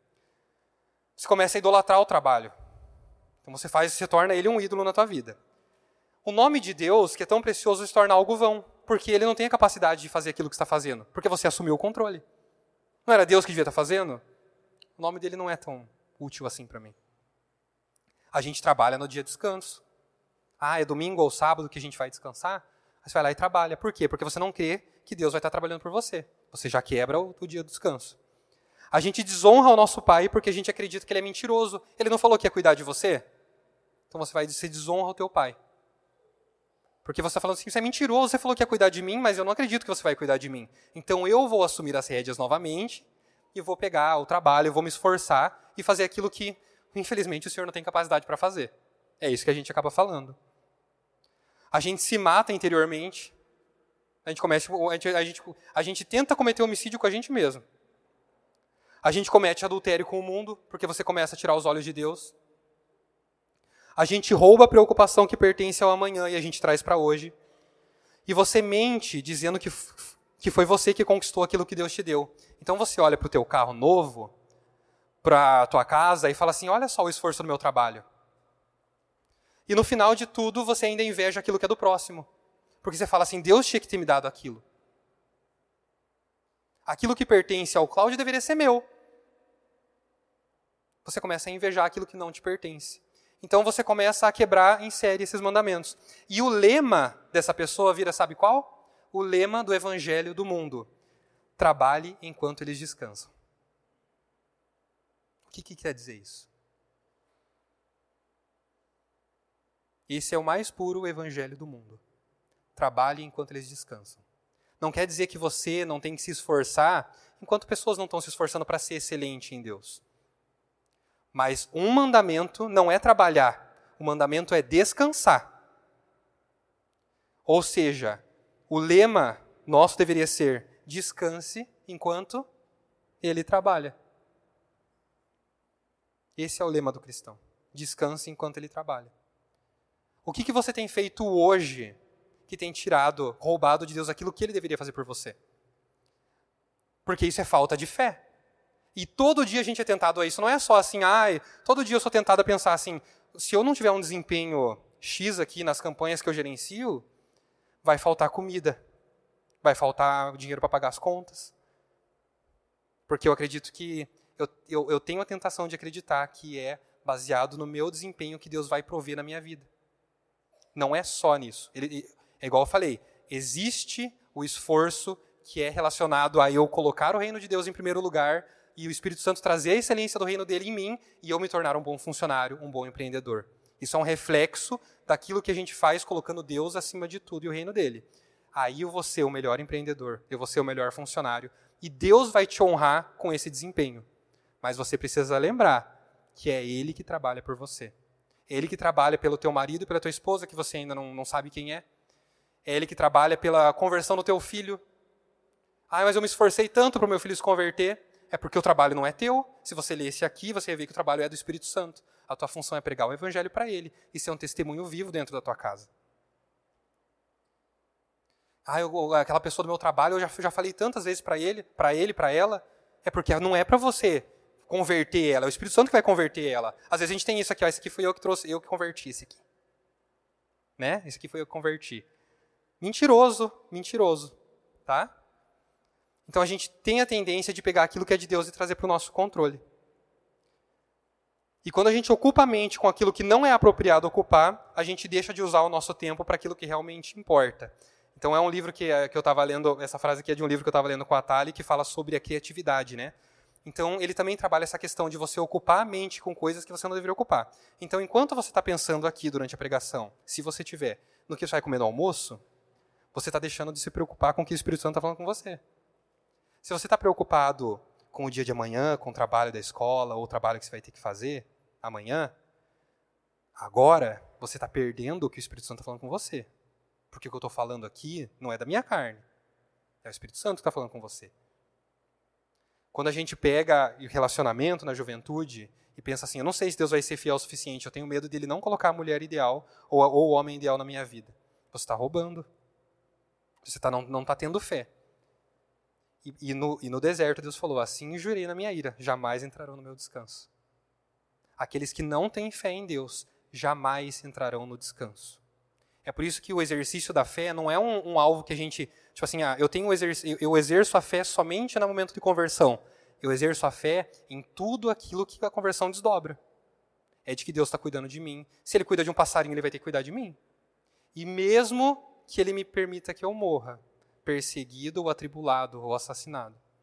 Você começa a idolatrar o trabalho. Então você faz, você torna ele um ídolo na tua vida. O nome de Deus, que é tão precioso, se torna algo vão, porque ele não tem a capacidade de fazer aquilo que está fazendo, porque você assumiu o controle. Não era Deus que devia estar fazendo? O nome dele não é tão útil assim para mim. A gente trabalha no dia de descanso. Ah, é domingo ou sábado que a gente vai descansar? Aí você vai lá e trabalha. Por quê? Porque você não crê que Deus vai estar trabalhando por você. Você já quebra o, o dia do descanso. A gente desonra o nosso pai porque a gente acredita que ele é mentiroso. Ele não falou que ia cuidar de você? Então você vai você desonra o teu pai. Porque você está falando assim, você é mentiroso, você falou que ia cuidar de mim, mas eu não acredito que você vai cuidar de mim. Então eu vou assumir as rédeas novamente e vou pegar o trabalho, eu vou me esforçar e fazer aquilo que, infelizmente, o Senhor não tem capacidade para fazer. É isso que a gente acaba falando. A gente se mata interiormente. A gente, começa, a, gente, a, gente, a gente tenta cometer homicídio com a gente mesmo. A gente comete adultério com o mundo, porque você começa a tirar os olhos de Deus. A gente rouba a preocupação que pertence ao amanhã e a gente traz para hoje. E você mente dizendo que, que foi você que conquistou aquilo que Deus te deu. Então você olha para o teu carro novo, para a tua casa e fala assim, olha só o esforço do meu trabalho. E no final de tudo, você ainda inveja aquilo que é do próximo. Porque você fala assim, Deus tinha que ter me dado aquilo. Aquilo que pertence ao Cláudio deveria ser meu. Você começa a invejar aquilo que não te pertence. Então você começa a quebrar em série esses mandamentos. E o lema dessa pessoa vira, sabe qual? O lema do evangelho do mundo. Trabalhe enquanto eles descansam. O que, que quer dizer isso? Esse é o mais puro evangelho do mundo. Trabalhe enquanto eles descansam. Não quer dizer que você não tem que se esforçar, enquanto pessoas não estão se esforçando para ser excelente em Deus. Mas um mandamento não é trabalhar, o mandamento é descansar. Ou seja, o lema nosso deveria ser, descanse enquanto ele trabalha. Esse é o lema do cristão, descanse enquanto ele trabalha. O que, que você tem feito hoje que tem tirado, roubado de Deus aquilo que ele deveria fazer por você? Porque isso é falta de fé. E todo dia a gente é tentado a isso. Não é só assim, ai, todo dia eu sou tentado a pensar assim, se eu não tiver um desempenho X aqui nas campanhas que eu gerencio, vai faltar comida, vai faltar dinheiro para pagar as contas. Porque eu acredito que, eu, eu, eu tenho a tentação de acreditar que é baseado no meu desempenho que Deus vai prover na minha vida. Não é só nisso. Ele, é igual eu falei, existe o esforço que é relacionado a eu colocar o reino de Deus em primeiro lugar e o Espírito Santo trazer a excelência do reino dele em mim e eu me tornar um bom funcionário, um bom empreendedor. Isso é um reflexo daquilo que a gente faz colocando Deus acima de tudo e o reino dele. Aí eu vou ser o melhor empreendedor, eu vou ser o melhor funcionário e Deus vai te honrar com esse desempenho. Mas você precisa lembrar que é Ele que trabalha por você. É Ele que trabalha pelo teu marido e pela tua esposa, que você ainda não, não sabe quem é. É Ele que trabalha pela conversão do teu filho. Ah, mas eu me esforcei tanto para o meu filho se converter. É porque o trabalho não é teu. Se você ler esse aqui, você vai ver que o trabalho é do Espírito Santo. A tua função é pregar o evangelho para ele e ser um testemunho vivo dentro da tua casa. Ah, eu, aquela pessoa do meu trabalho, eu já, já falei tantas vezes para ele, para ele, para ela. É porque não é para você converter ela, é o Espírito Santo que vai converter ela. Às vezes a gente tem isso aqui, ó, esse aqui fui eu que trouxe, eu que converti esse aqui. Né? Esse aqui foi eu que converti. Mentiroso, mentiroso, tá? Então a gente tem a tendência de pegar aquilo que é de Deus e trazer para o nosso controle. E quando a gente ocupa a mente com aquilo que não é apropriado ocupar, a gente deixa de usar o nosso tempo para aquilo que realmente importa. Então é um livro que, que eu estava lendo, essa frase aqui é de um livro que eu estava lendo com a Thalie, que fala sobre a criatividade, né? Então ele também trabalha essa questão de você ocupar a mente com coisas que você não deveria ocupar. Então enquanto você está pensando aqui durante a pregação, se você tiver no que você vai comer no almoço, você está deixando de se preocupar com o que o Espírito Santo está falando com você. Se você está preocupado com o dia de amanhã, com o trabalho da escola, ou o trabalho que você vai ter que fazer amanhã, agora você está perdendo o que o Espírito Santo está falando com você. Porque o que eu estou falando aqui não é da minha carne. É o Espírito Santo que está falando com você. Quando a gente pega o relacionamento na juventude e pensa assim, eu não sei se Deus vai ser fiel o suficiente, eu tenho medo dele não colocar a mulher ideal ou, ou o homem ideal na minha vida. Você está roubando. Você tá, não não está tendo fé. E, e, no, e no deserto Deus falou, assim jurei na minha ira, jamais entrarão no meu descanso. Aqueles que não têm fé em Deus, jamais entrarão no descanso. É por isso que o exercício da fé não é um, um alvo que a gente, tipo assim, ah, eu, tenho exerc- eu exerço a fé somente no momento de conversão. Eu exerço a fé em tudo aquilo que a conversão desdobra. É de que Deus está cuidando de mim. Se Ele cuida de um passarinho, Ele vai ter que cuidar de mim. E mesmo que Ele me permita que eu morra, perseguido ou atribulado ou assassinado,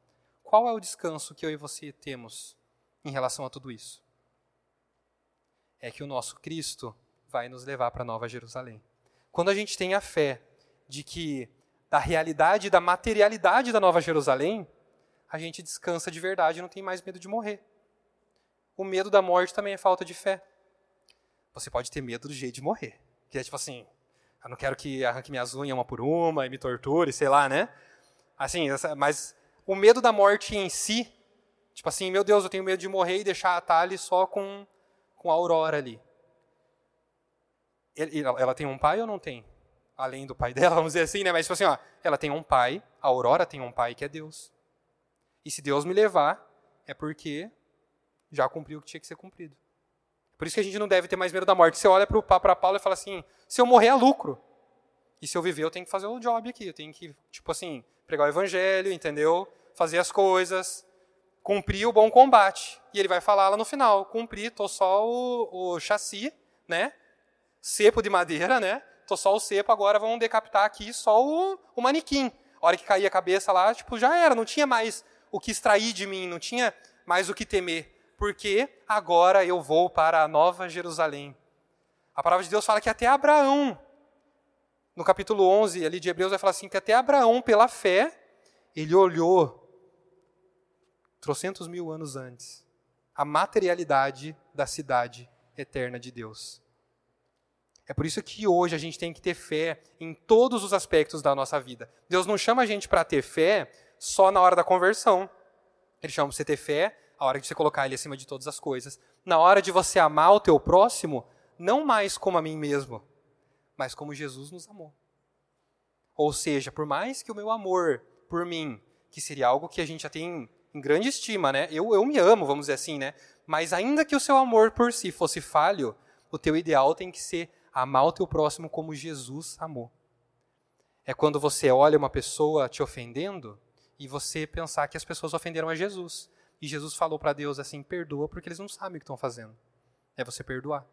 qual é o descanso que eu e você temos em relação a tudo isso? É que o nosso Cristo vai nos levar para Nova Jerusalém. Quando a gente tem a fé de que da realidade, da materialidade da Nova Jerusalém, a gente descansa de verdade e não tem mais medo de morrer. O medo da morte também é falta de fé. Você pode ter medo do jeito de morrer. Que é tipo assim, eu não quero que arranque minhas unhas uma por uma e me torture, sei lá, né? Assim, mas o medo da morte em si, tipo assim, meu Deus, eu tenho medo de morrer e deixar a Thali só com, com a Aurora ali. Ela tem um pai ou não tem? Além do pai dela, vamos dizer assim, né? Mas tipo assim, ó, ela tem um pai, a Aurora tem um pai que é Deus. E se Deus me levar, é porque já cumpriu o que tinha que ser cumprido. Por isso que a gente não deve ter mais medo da morte. Você olha para Paulo e fala assim, se eu morrer é lucro. E se eu viver, eu tenho que fazer o job aqui. Eu tenho que, tipo assim, pregar o evangelho, entendeu? Fazer as coisas, cumprir o bom combate. E ele vai falar lá no final, cumpri, tô só o, o chassi, né? Cepo de madeira, né? Tô só o cepo, agora vamos decapitar aqui só o, o manequim. A hora que caía a cabeça lá, tipo, já era, não tinha mais o que extrair de mim, não tinha mais o que temer. Porque agora eu vou para a Nova Jerusalém. A palavra de Deus fala que até Abraão, no capítulo onze ali de Hebreus, vai falar assim, que até Abraão, pela fé, ele olhou, trocentos mil anos antes, a materialidade da cidade eterna de Deus. É por isso que hoje a gente tem que ter fé em todos os aspectos da nossa vida. Deus não chama a gente para ter fé só na hora da conversão. Ele chama para você ter fé a hora de você colocar ele acima de todas as coisas. Na hora de você amar o teu próximo, não mais como a mim mesmo, mas como Jesus nos amou. Ou seja, por mais que o meu amor por mim, que seria algo que a gente já tem em grande estima, né? Eu, eu me amo, vamos dizer assim, né? Mas ainda que o seu amor por si fosse falho, o teu ideal tem que ser amar o teu próximo como Jesus amou. É quando você olha uma pessoa te ofendendo e você pensar que as pessoas ofenderam a Jesus. E Jesus falou para Deus assim, perdoa porque eles não sabem o que estão fazendo. É você perdoar.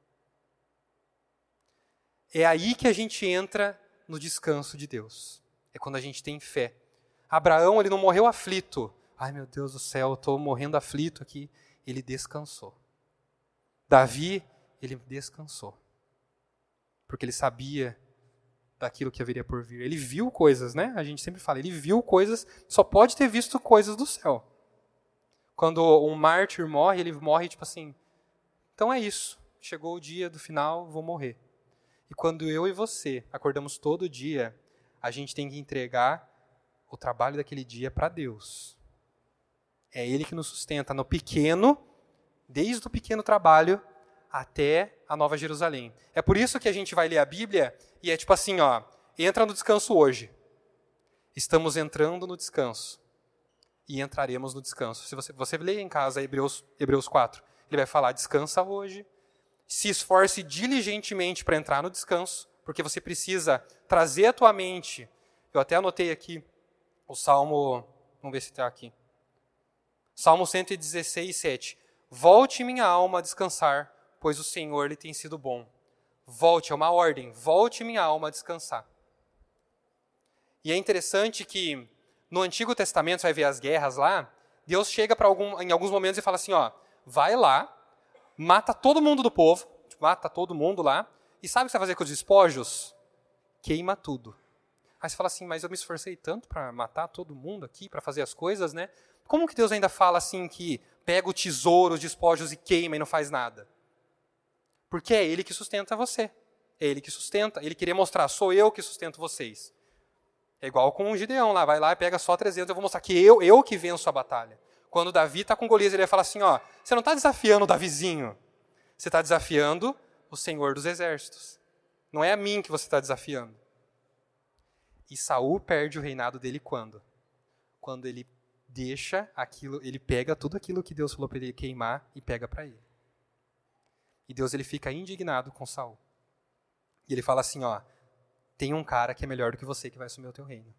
É aí que a gente entra no descanso de Deus. É quando a gente tem fé. Abraão, ele não morreu aflito. Ai, meu Deus do céu, eu estou morrendo aflito aqui. Ele descansou. Davi, ele descansou. Porque ele sabia daquilo que haveria por vir. Ele viu coisas, né? A gente sempre fala, ele viu coisas, só pode ter visto coisas do céu. Quando um mártir morre, ele morre tipo assim, então é isso, chegou o dia do final, vou morrer. E quando eu e você acordamos todo dia, a gente tem que entregar o trabalho daquele dia para Deus. É Ele que nos sustenta no pequeno, desde o pequeno trabalho até a Nova Jerusalém. É por isso que a gente vai ler a Bíblia e é tipo assim, ó, entra no descanso hoje. Estamos entrando no descanso. E entraremos no descanso. Se você, você lê em casa Hebreus, Hebreus quatro, ele vai falar, descansa hoje, se esforce diligentemente para entrar no descanso, porque você precisa trazer a tua mente. Eu até anotei aqui o Salmo, vamos ver se está aqui. Salmo cento e dezesseis, sete. Volte minha alma a descansar, pois o Senhor lhe tem sido bom. Volte, é uma ordem, volte minha alma a descansar. E é interessante que no Antigo Testamento, você vai ver as guerras lá, Deus chega para algum, em alguns momentos e fala assim, ó, vai lá, mata todo mundo do povo, mata todo mundo lá, e sabe o que você vai fazer com os despojos? Queima tudo. Aí você fala assim, mas eu me esforcei tanto para matar todo mundo aqui, para fazer as coisas, né? Como que Deus ainda fala assim que pega o tesouro, os despojos e queima e não faz nada? Porque é Ele que sustenta você. É Ele que sustenta. Ele queria mostrar, sou eu que sustento vocês. É igual com o Gideão lá, vai lá e pega só trezentos, eu vou mostrar que eu, eu que venço a batalha. Quando Davi está com Golias, ele vai falar assim, ó, você não está desafiando o Davizinho, você está desafiando o Senhor dos Exércitos. Não é a mim que você está desafiando. E Saul perde o reinado dele quando? Quando ele deixa aquilo, ele pega tudo aquilo que Deus falou para ele queimar e pega para ele. E Deus ele fica indignado com Saul. E ele fala assim, ó, tem um cara que é melhor do que você que vai assumir o teu reino.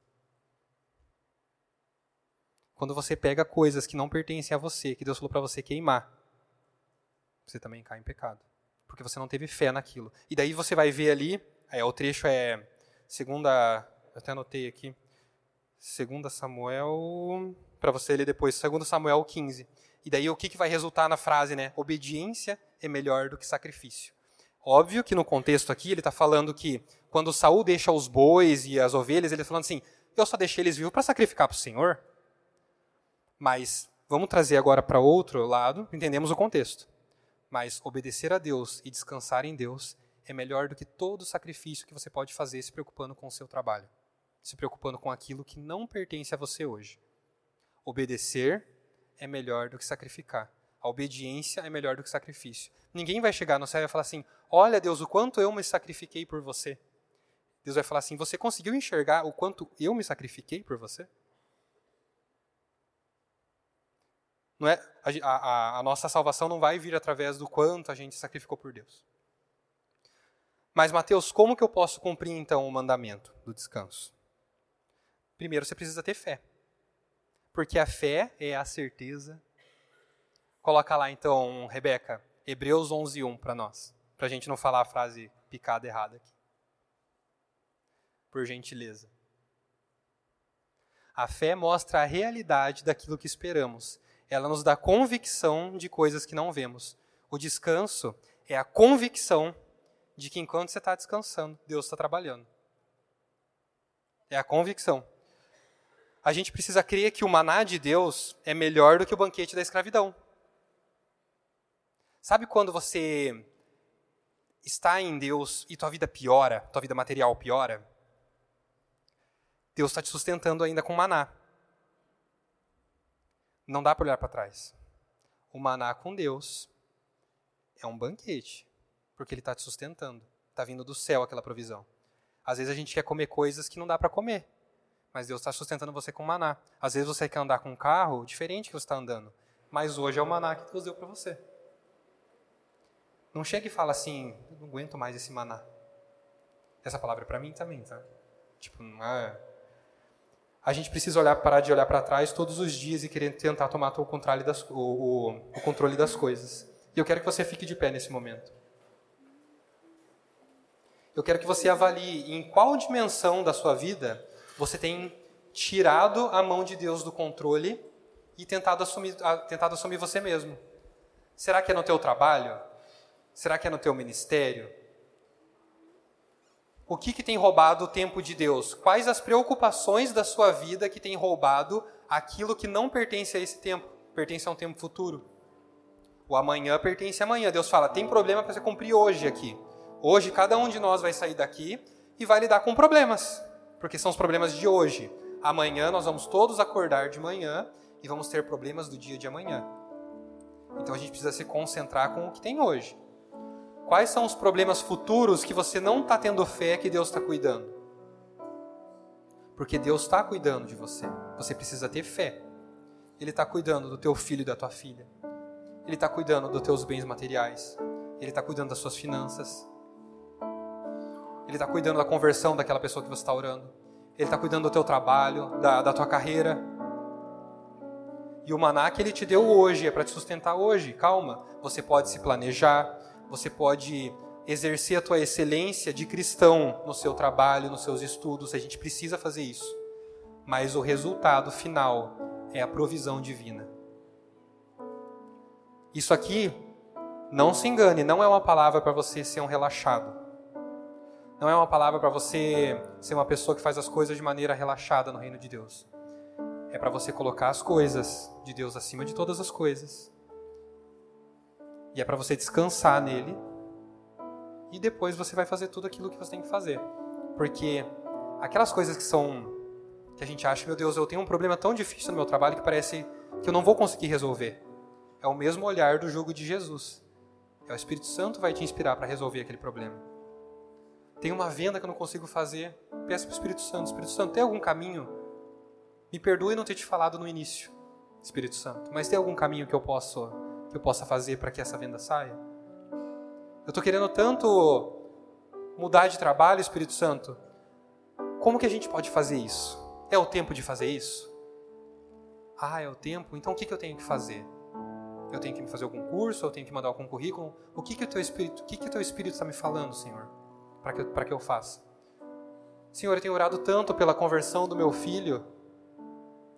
Quando você pega coisas que não pertencem a você, que Deus falou para você queimar, você também cai em pecado. Porque você não teve fé naquilo. E daí você vai ver ali, é, o trecho é, segunda, eu até anotei aqui, segunda Samuel, para você ler depois, dois Samuel quinze. E daí o que, que vai resultar na frase, né? Obediência é melhor do que sacrifício. Óbvio que no contexto aqui ele está falando que quando Saul deixa os bois e as ovelhas, ele está falando assim, eu só deixei eles vivos para sacrificar para o Senhor. Mas vamos trazer agora para outro lado, entendemos o contexto. Mas obedecer a Deus e descansar em Deus é melhor do que todo sacrifício que você pode fazer se preocupando com o seu trabalho. Se preocupando com aquilo que não pertence a você hoje. Obedecer é melhor do que sacrificar. A obediência é melhor do que sacrifício. Ninguém vai chegar no céu e vai falar assim, olha Deus, o quanto eu me sacrifiquei por você. Deus vai falar assim, você conseguiu enxergar o quanto eu me sacrifiquei por você? Não é, a, a, a nossa salvação não vai vir através do quanto a gente sacrificou por Deus. Mas, Mateus, como que eu posso cumprir, então, o mandamento do descanso? Primeiro, você precisa ter fé. Porque a fé é a certeza. Coloca lá, então, Rebeca, Hebreus onze, um para nós. Para a gente não falar a frase picada errada aqui. Por gentileza. A fé mostra a realidade daquilo que esperamos. Ela nos dá convicção de coisas que não vemos. O descanso é a convicção de que enquanto você está descansando, Deus está trabalhando. É a convicção. A gente precisa crer que o maná de Deus é melhor do que o banquete da escravidão. Sabe quando você está em Deus e tua vida piora, tua vida material piora? Deus está te sustentando ainda com maná. Não dá para olhar para trás. O maná com Deus é um banquete, porque Ele está te sustentando. Está vindo do céu aquela provisão. Às vezes a gente quer comer coisas que não dá para comer, mas Deus está sustentando você com maná. Às vezes você quer andar com um carro diferente que você está andando, mas hoje é o maná que Deus deu para você. Não chega e fala assim, eu não aguento mais esse maná. Essa palavra é para mim também, tá? Tipo, não é... A gente precisa olhar, parar de olhar para trás todos os dias e querer tentar tomar o controle, das, o, o, o controle das coisas. E eu quero que você fique de pé nesse momento. Eu quero que você avalie em qual dimensão da sua vida você tem tirado a mão de Deus do controle e tentado assumir, tentado assumir você mesmo. Será que é no teu trabalho? Será que é no teu ministério? O que, que tem roubado o tempo de Deus? Quais as preocupações da sua vida que tem roubado aquilo que não pertence a esse tempo, pertence a um tempo futuro? O amanhã pertence a amanhã. Deus fala, tem problema para você cumprir hoje aqui. Hoje cada um de nós vai sair daqui e vai lidar com problemas, porque são os problemas de hoje. Amanhã nós vamos todos acordar de manhã e vamos ter problemas do dia de amanhã. Então a gente precisa se concentrar com o que tem hoje. Quais são os problemas futuros que você não está tendo fé que Deus está cuidando? Porque Deus está cuidando de você. Você precisa ter fé. Ele está cuidando do teu filho e da tua filha. Ele está cuidando dos teus bens materiais. Ele está cuidando das suas finanças. Ele está cuidando da conversão daquela pessoa que você está orando. Ele está cuidando do teu trabalho, da, da tua carreira. E o maná que Ele te deu hoje é para te sustentar hoje. Calma, você pode se planejar. Você pode exercer a tua excelência de cristão no seu trabalho, nos seus estudos. A gente precisa fazer isso. Mas o resultado final é a provisão divina. Isso aqui, não se engane, não é uma palavra para você ser um relaxado. Não é uma palavra para você ser uma pessoa que faz as coisas de maneira relaxada no reino de Deus. É para você colocar as coisas de Deus acima de todas as coisas. E é para você descansar nele. E depois você vai fazer tudo aquilo que você tem que fazer. Porque aquelas coisas que são... que a gente acha, meu Deus, eu tenho um problema tão difícil no meu trabalho que parece que eu não vou conseguir resolver. É o mesmo olhar do jugo de Jesus. É o Espírito Santo que vai te inspirar para resolver aquele problema. Tem uma venda que eu não consigo fazer. Peça para o Espírito Santo. Espírito Santo, tem algum caminho? Me perdoe não ter te falado no início, Espírito Santo. Mas tem algum caminho que eu possa... que eu possa fazer para que essa venda saia? Eu estou querendo tanto mudar de trabalho, Espírito Santo. Como que a gente pode fazer isso? É o tempo de fazer isso? Ah, é o tempo? Então o que, que eu tenho que fazer? Eu tenho que fazer algum curso? Eu tenho que mandar algum currículo? O que, que o teu Espírito, o que, que o teu Espírito está me falando, Senhor? Para que, para que eu faça? Senhor, eu tenho orado tanto pela conversão do meu filho.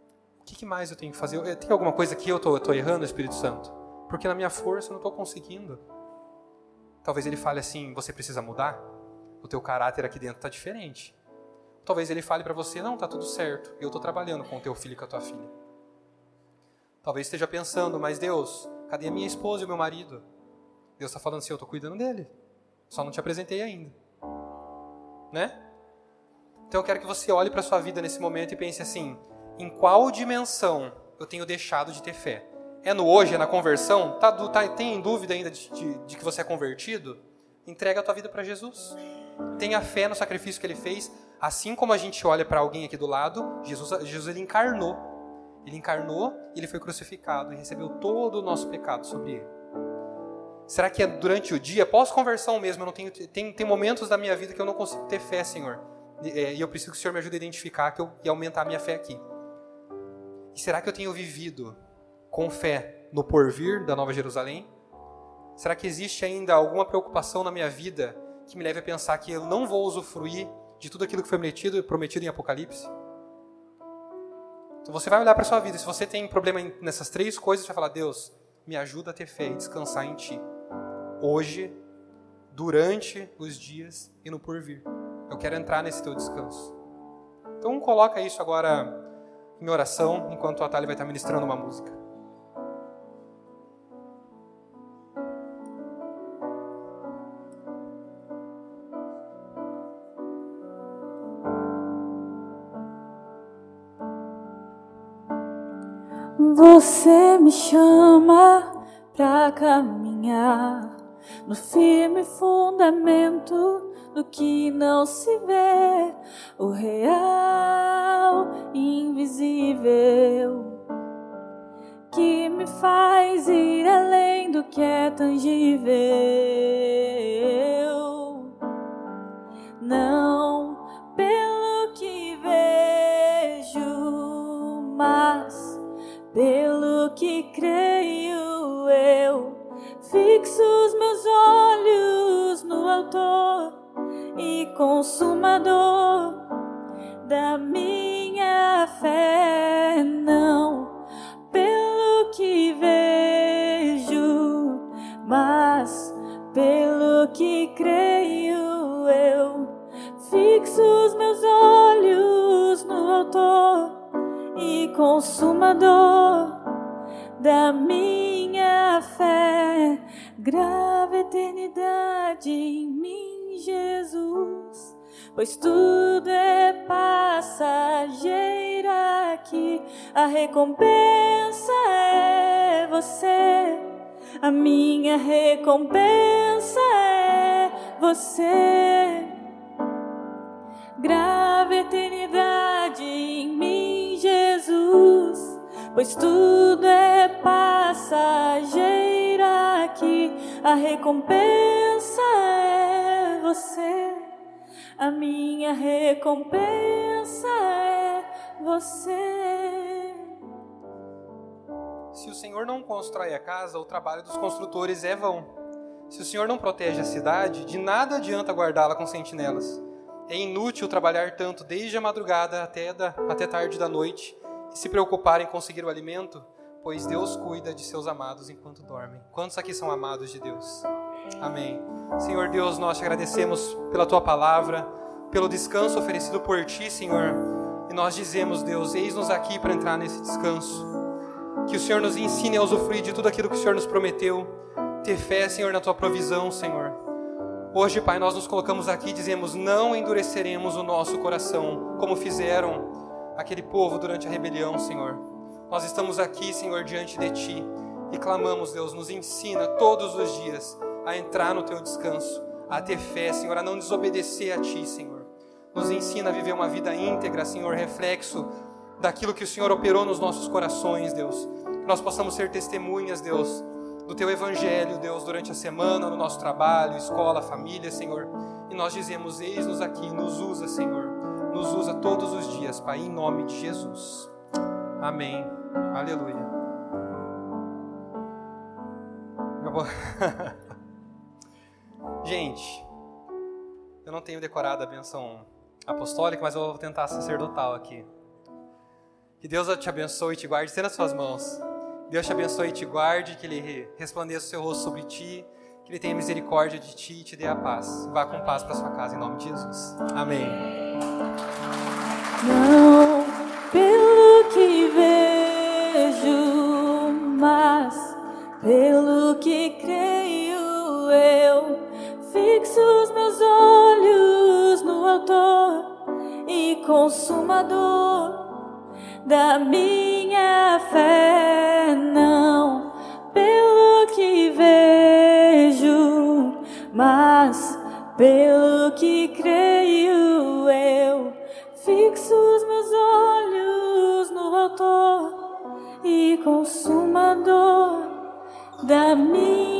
que, que mais eu tenho que fazer? Tem alguma coisa que eu estou errando, Espírito Santo? Porque na minha força eu não estou conseguindo. Talvez ele fale assim, você precisa mudar? O teu caráter aqui dentro está diferente. Talvez ele fale para você, não, está tudo certo. Eu estou trabalhando com o teu filho e com a tua filha. Talvez esteja pensando, mas Deus, cadê a minha esposa e o meu marido? Deus está falando assim, eu estou cuidando dele. Só não te apresentei ainda. Né? Então eu quero que você olhe para a sua vida nesse momento e pense assim, em qual dimensão eu tenho deixado de ter fé? É no hoje, é na conversão? Tá, tá, tem dúvida ainda de, de, de que você é convertido? Entrega a tua vida para Jesus. Tenha fé no sacrifício que Ele fez. Assim como a gente olha para alguém aqui do lado, Jesus, Jesus ele encarnou. Ele encarnou, Ele foi crucificado e recebeu todo o nosso pecado sobre Ele. Será que é durante o dia, pós-conversão mesmo, eu não tenho, tem, tem momentos da minha vida que eu não consigo ter fé, Senhor. E eu preciso que o Senhor me ajude a identificar que eu, e aumentar a minha fé aqui. E será que eu tenho vivido com fé no porvir da Nova Jerusalém? Será que existe ainda alguma preocupação na minha vida que me leve a pensar que eu não vou usufruir de tudo aquilo que foi prometido, prometido em Apocalipse? Então você vai olhar para a sua vida. Se você tem problema nessas três coisas, você vai falar, Deus, me ajuda a ter fé e descansar em Ti. Hoje, durante os dias e no porvir. Eu quero entrar nesse teu descanso. Então coloca isso agora em oração, enquanto a Thalia vai estar ministrando uma música. Você me chama pra caminhar no firme fundamento do que não se vê, o real, invisível, que me faz ir além do que é tangível. Não pelo que vejo, mas pelo que creio eu. Fixo os meus olhos no Autor e Consumador da minha fé, não pelo que vejo, mas pelo que creio eu. Fixo os meus olhos no Autor e Consumador da minha fé. Grava a eternidade em mim, Jesus, pois tudo é passageiro aqui. A recompensa é você, a minha recompensa é você. Grava a eternidade em mim, Jesus, pois tudo é passageiro aqui. A recompensa é você, a minha recompensa é você. Se o Senhor não constrói a casa, o trabalho dos construtores é vão. Se o Senhor não protege a cidade, de nada adianta guardá-la com sentinelas. É inútil trabalhar tanto desde a madrugada até, da, até tarde da noite e se preocupar em conseguir o alimento, pois Deus cuida de seus amados enquanto dormem. Quantos aqui são amados de Deus? Amém. Senhor Deus, nós te agradecemos pela Tua palavra, pelo descanso oferecido por Ti, Senhor. E nós dizemos, Deus, eis-nos aqui para entrar nesse descanso. Que o Senhor nos ensine a usufruir de tudo aquilo que o Senhor nos prometeu. Ter fé, Senhor, na Tua provisão, Senhor. Hoje, Pai, nós nos colocamos aqui e dizemos, não endureceremos o nosso coração, como fizeram aquele povo durante a rebelião, Senhor. Nós estamos aqui, Senhor, diante de Ti e clamamos, Deus, nos ensina todos os dias a entrar no Teu descanso, a ter fé, Senhor, a não desobedecer a Ti, Senhor. Nos ensina a viver uma vida íntegra, Senhor, reflexo daquilo que o Senhor operou nos nossos corações, Deus. Que nós possamos ser testemunhas, Deus, do Teu Evangelho, Deus, durante a semana, no nosso trabalho, escola, família, Senhor. E nós dizemos, eis-nos aqui, nos usa, Senhor. Nos usa todos os dias, Pai, em nome de Jesus. Amém. Aleluia. Acabou. Gente, eu não tenho decorado a bênção apostólica, mas eu vou tentar sacerdotal aqui. Que Deus te abençoe e te guarde. Estenda as suas mãos. Deus te abençoe e te guarde, que Ele resplandeça o seu rosto sobre ti, que Ele tenha misericórdia de ti e te dê a paz. Vá com paz para sua casa, em nome de Jesus. Amém. Não pelo que vejo, mas pelo que creio eu, fixo os meus olhos no Autor e Consumador da minha fé. Não pelo que vejo, mas pelo que creio eu, fixo os meus olhos no Autor e Consumador da minha